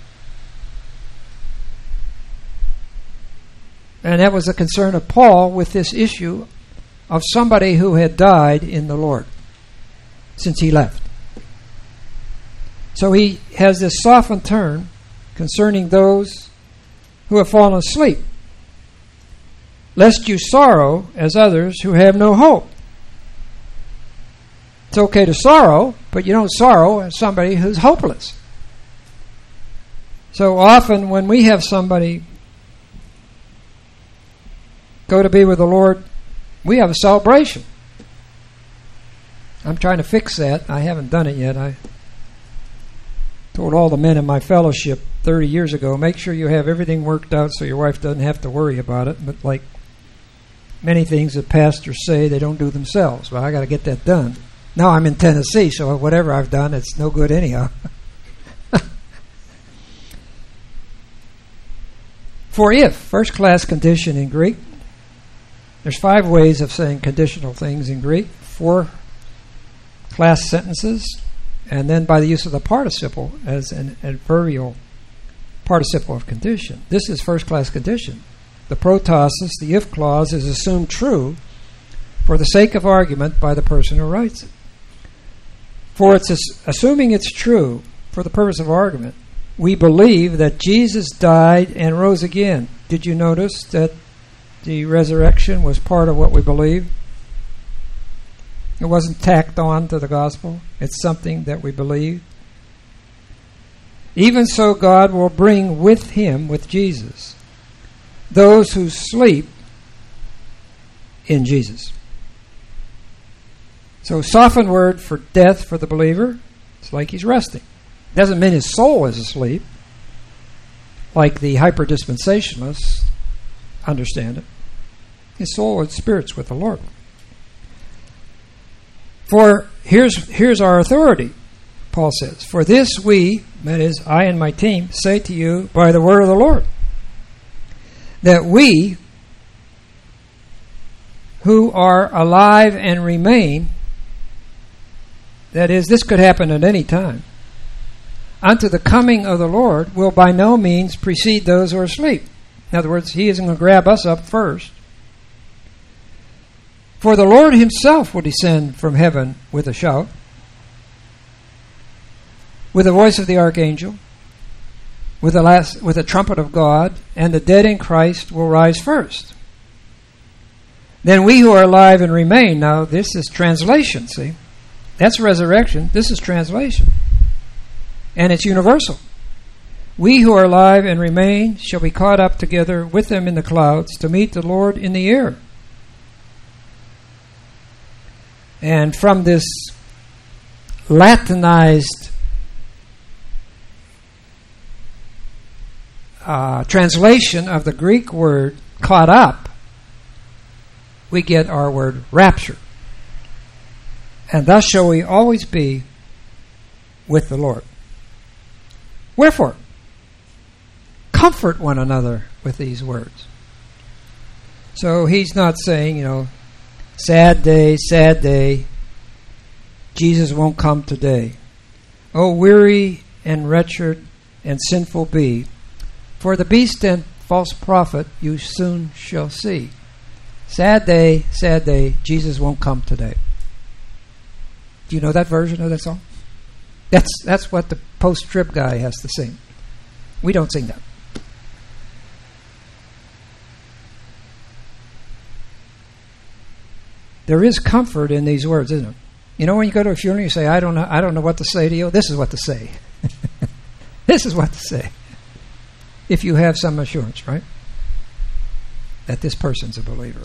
And that was the concern of Paul with this issue of somebody who had died in the Lord since he left. So he has this softened turn concerning those who have fallen asleep, lest you sorrow as others who have no hope. It's okay to sorrow, but you don't sorrow as somebody who's hopeless. So often when we have somebody go to be with the Lord, we have a celebration. I'm trying to fix that. I haven't done it yet. I told all the men in my fellowship thirty years ago, make sure you have everything worked out so your wife doesn't have to worry about it. But like many things that pastors say, they don't do themselves. Well, I got to get that done. Now I'm in Tennessee, so whatever I've done, it's no good anyhow. For if, first class condition in Greek. There's five ways of saying conditional things in Greek. Four class sentences, and then by the use of the participle as an adverbial participle of condition. This is first class condition. The protasis, the if clause, is assumed true for the sake of argument by the person who writes it. For it's assuming it's true for the purpose of argument, we believe that Jesus died and rose again. Did you notice that the resurrection was part of what we believe? It wasn't tacked on to the gospel. It's something that we believe. Even so, God will bring with him, with Jesus, those who sleep in Jesus. So, softened word for death for the believer, it's like he's resting. Doesn't mean his soul is asleep, like the hyper-dispensationalists understand it. His soul and spirit's with the Lord. For here's here's our authority, Paul says. For this we, that is, I and my team, say to you by the word of the Lord, that we who are alive and remain, that is, this could happen at any time, unto the coming of the Lord will by no means precede those who are asleep. In other words, he isn't going to grab us up first. For the Lord himself will descend from heaven with a shout, with the voice of the archangel, with the last, with the trumpet of God, and the dead in Christ will rise first. Then we who are alive and remain. Now this is translation, see? That's resurrection. This is translation. And it's universal. We who are alive and remain shall be caught up together with them in the clouds to meet the Lord in the air. And from this Latinized uh, translation of the Greek word caught up, we get our word rapture. And thus shall we always be with the Lord. Wherefore, comfort one another with these words. So he's not saying, you know, sad day, sad day, Jesus won't come today. Oh, weary and wretched and sinful be, for the beast and false prophet you soon shall see. Sad day, sad day, Jesus won't come today. Do you know that version of that song? That's that's what the post-trib guy has to sing. We don't sing that. There is comfort in these words, isn't it? You know, when you go to a funeral, you say, I don't know, I don't know what to say to you. This is what to say. This is what to say. If you have some assurance, right? That this person's a believer.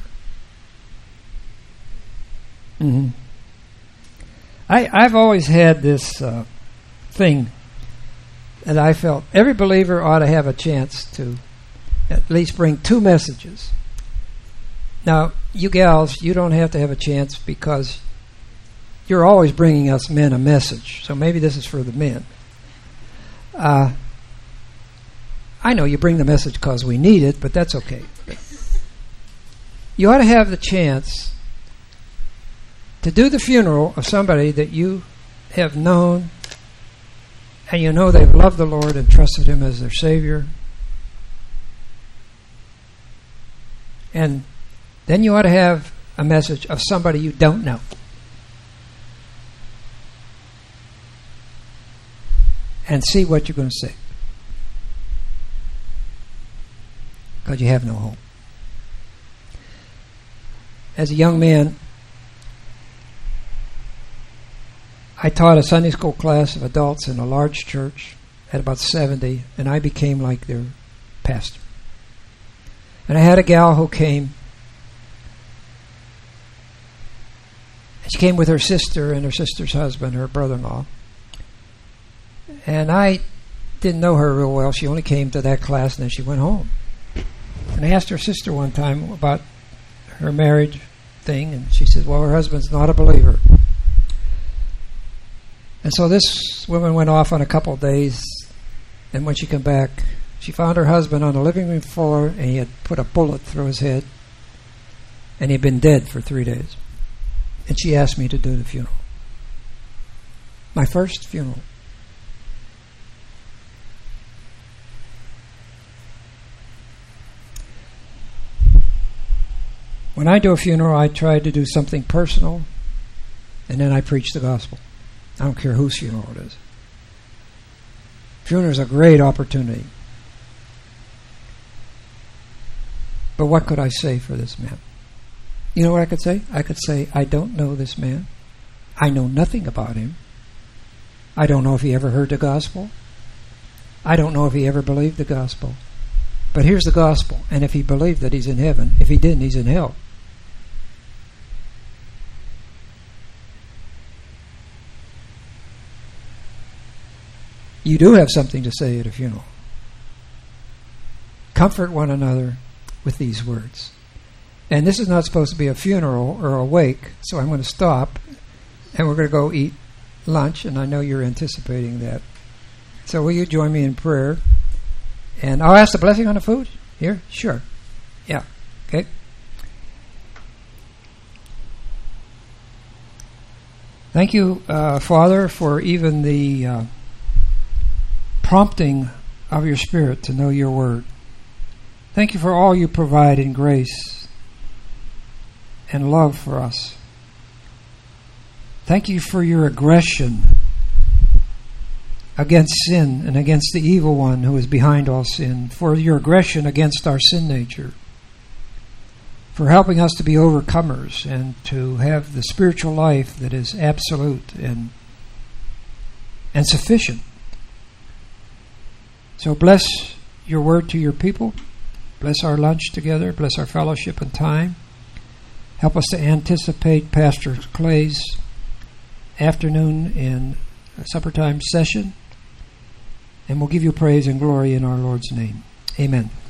Mm-hmm. I, I've always had this uh, thing that I felt every believer ought to have a chance to at least bring two messages. Now, you gals, you don't have to have a chance because you're always bringing us men a message. So maybe this is for the men. Uh, I know you bring the message because we need it, but that's okay. You ought to have the chance to do the funeral of somebody that you have known and you know they've loved the Lord and trusted him as their Savior. And then you ought to have a message of somebody you don't know. And see what you're going to say. Because you have no hope. As a young man, I taught a Sunday school class of adults in a large church at about seventy, and I became like their pastor. And I had a gal who came. She came with her sister and her sister's husband, her brother-in-law. And I didn't know her real well. She only came to that class and then she went home. And I asked her sister one time about her marriage thing, and she said, well, her husband's not a believer. And so this woman went off on a couple of days, and when she came back, she found her husband on the living room floor, and he had put a bullet through his head, and he'd been dead for three days. And she asked me to do the funeral. My first funeral. When I do a funeral, I try to do something personal, and then I preach the gospel. I don't care whose funeral it is. Funeral is a great opportunity. But what could I say for this man? You know what I could say? I could say, I don't know this man. I know nothing about him. I don't know if he ever heard the gospel. I don't know if he ever believed the gospel. But here's the gospel. And if he believed that, he's in heaven. If he didn't, he's in hell. You do have something to say at a funeral. Comfort one another with these words. And this is not supposed to be a funeral or a wake, so I'm going to stop, and we're going to go eat lunch, and I know you're anticipating that. So will you join me in prayer? And I'll ask the blessing on the food? Here? Sure. Yeah. Okay. Thank you, uh, Father, for even the uh, prompting of your Spirit to know your word. Thank you for all you provide in grace and love for us. Thank you for your aggression against sin and against the evil one who is behind all sin, for your aggression against our sin nature, for helping us to be overcomers and to have the spiritual life that is absolute and and sufficient. So bless your word to your people. Bless our lunch together. Bless our fellowship and time. Help us to anticipate Pastor Clay's afternoon and supper time session. And we'll give you praise and glory in our Lord's name. Amen.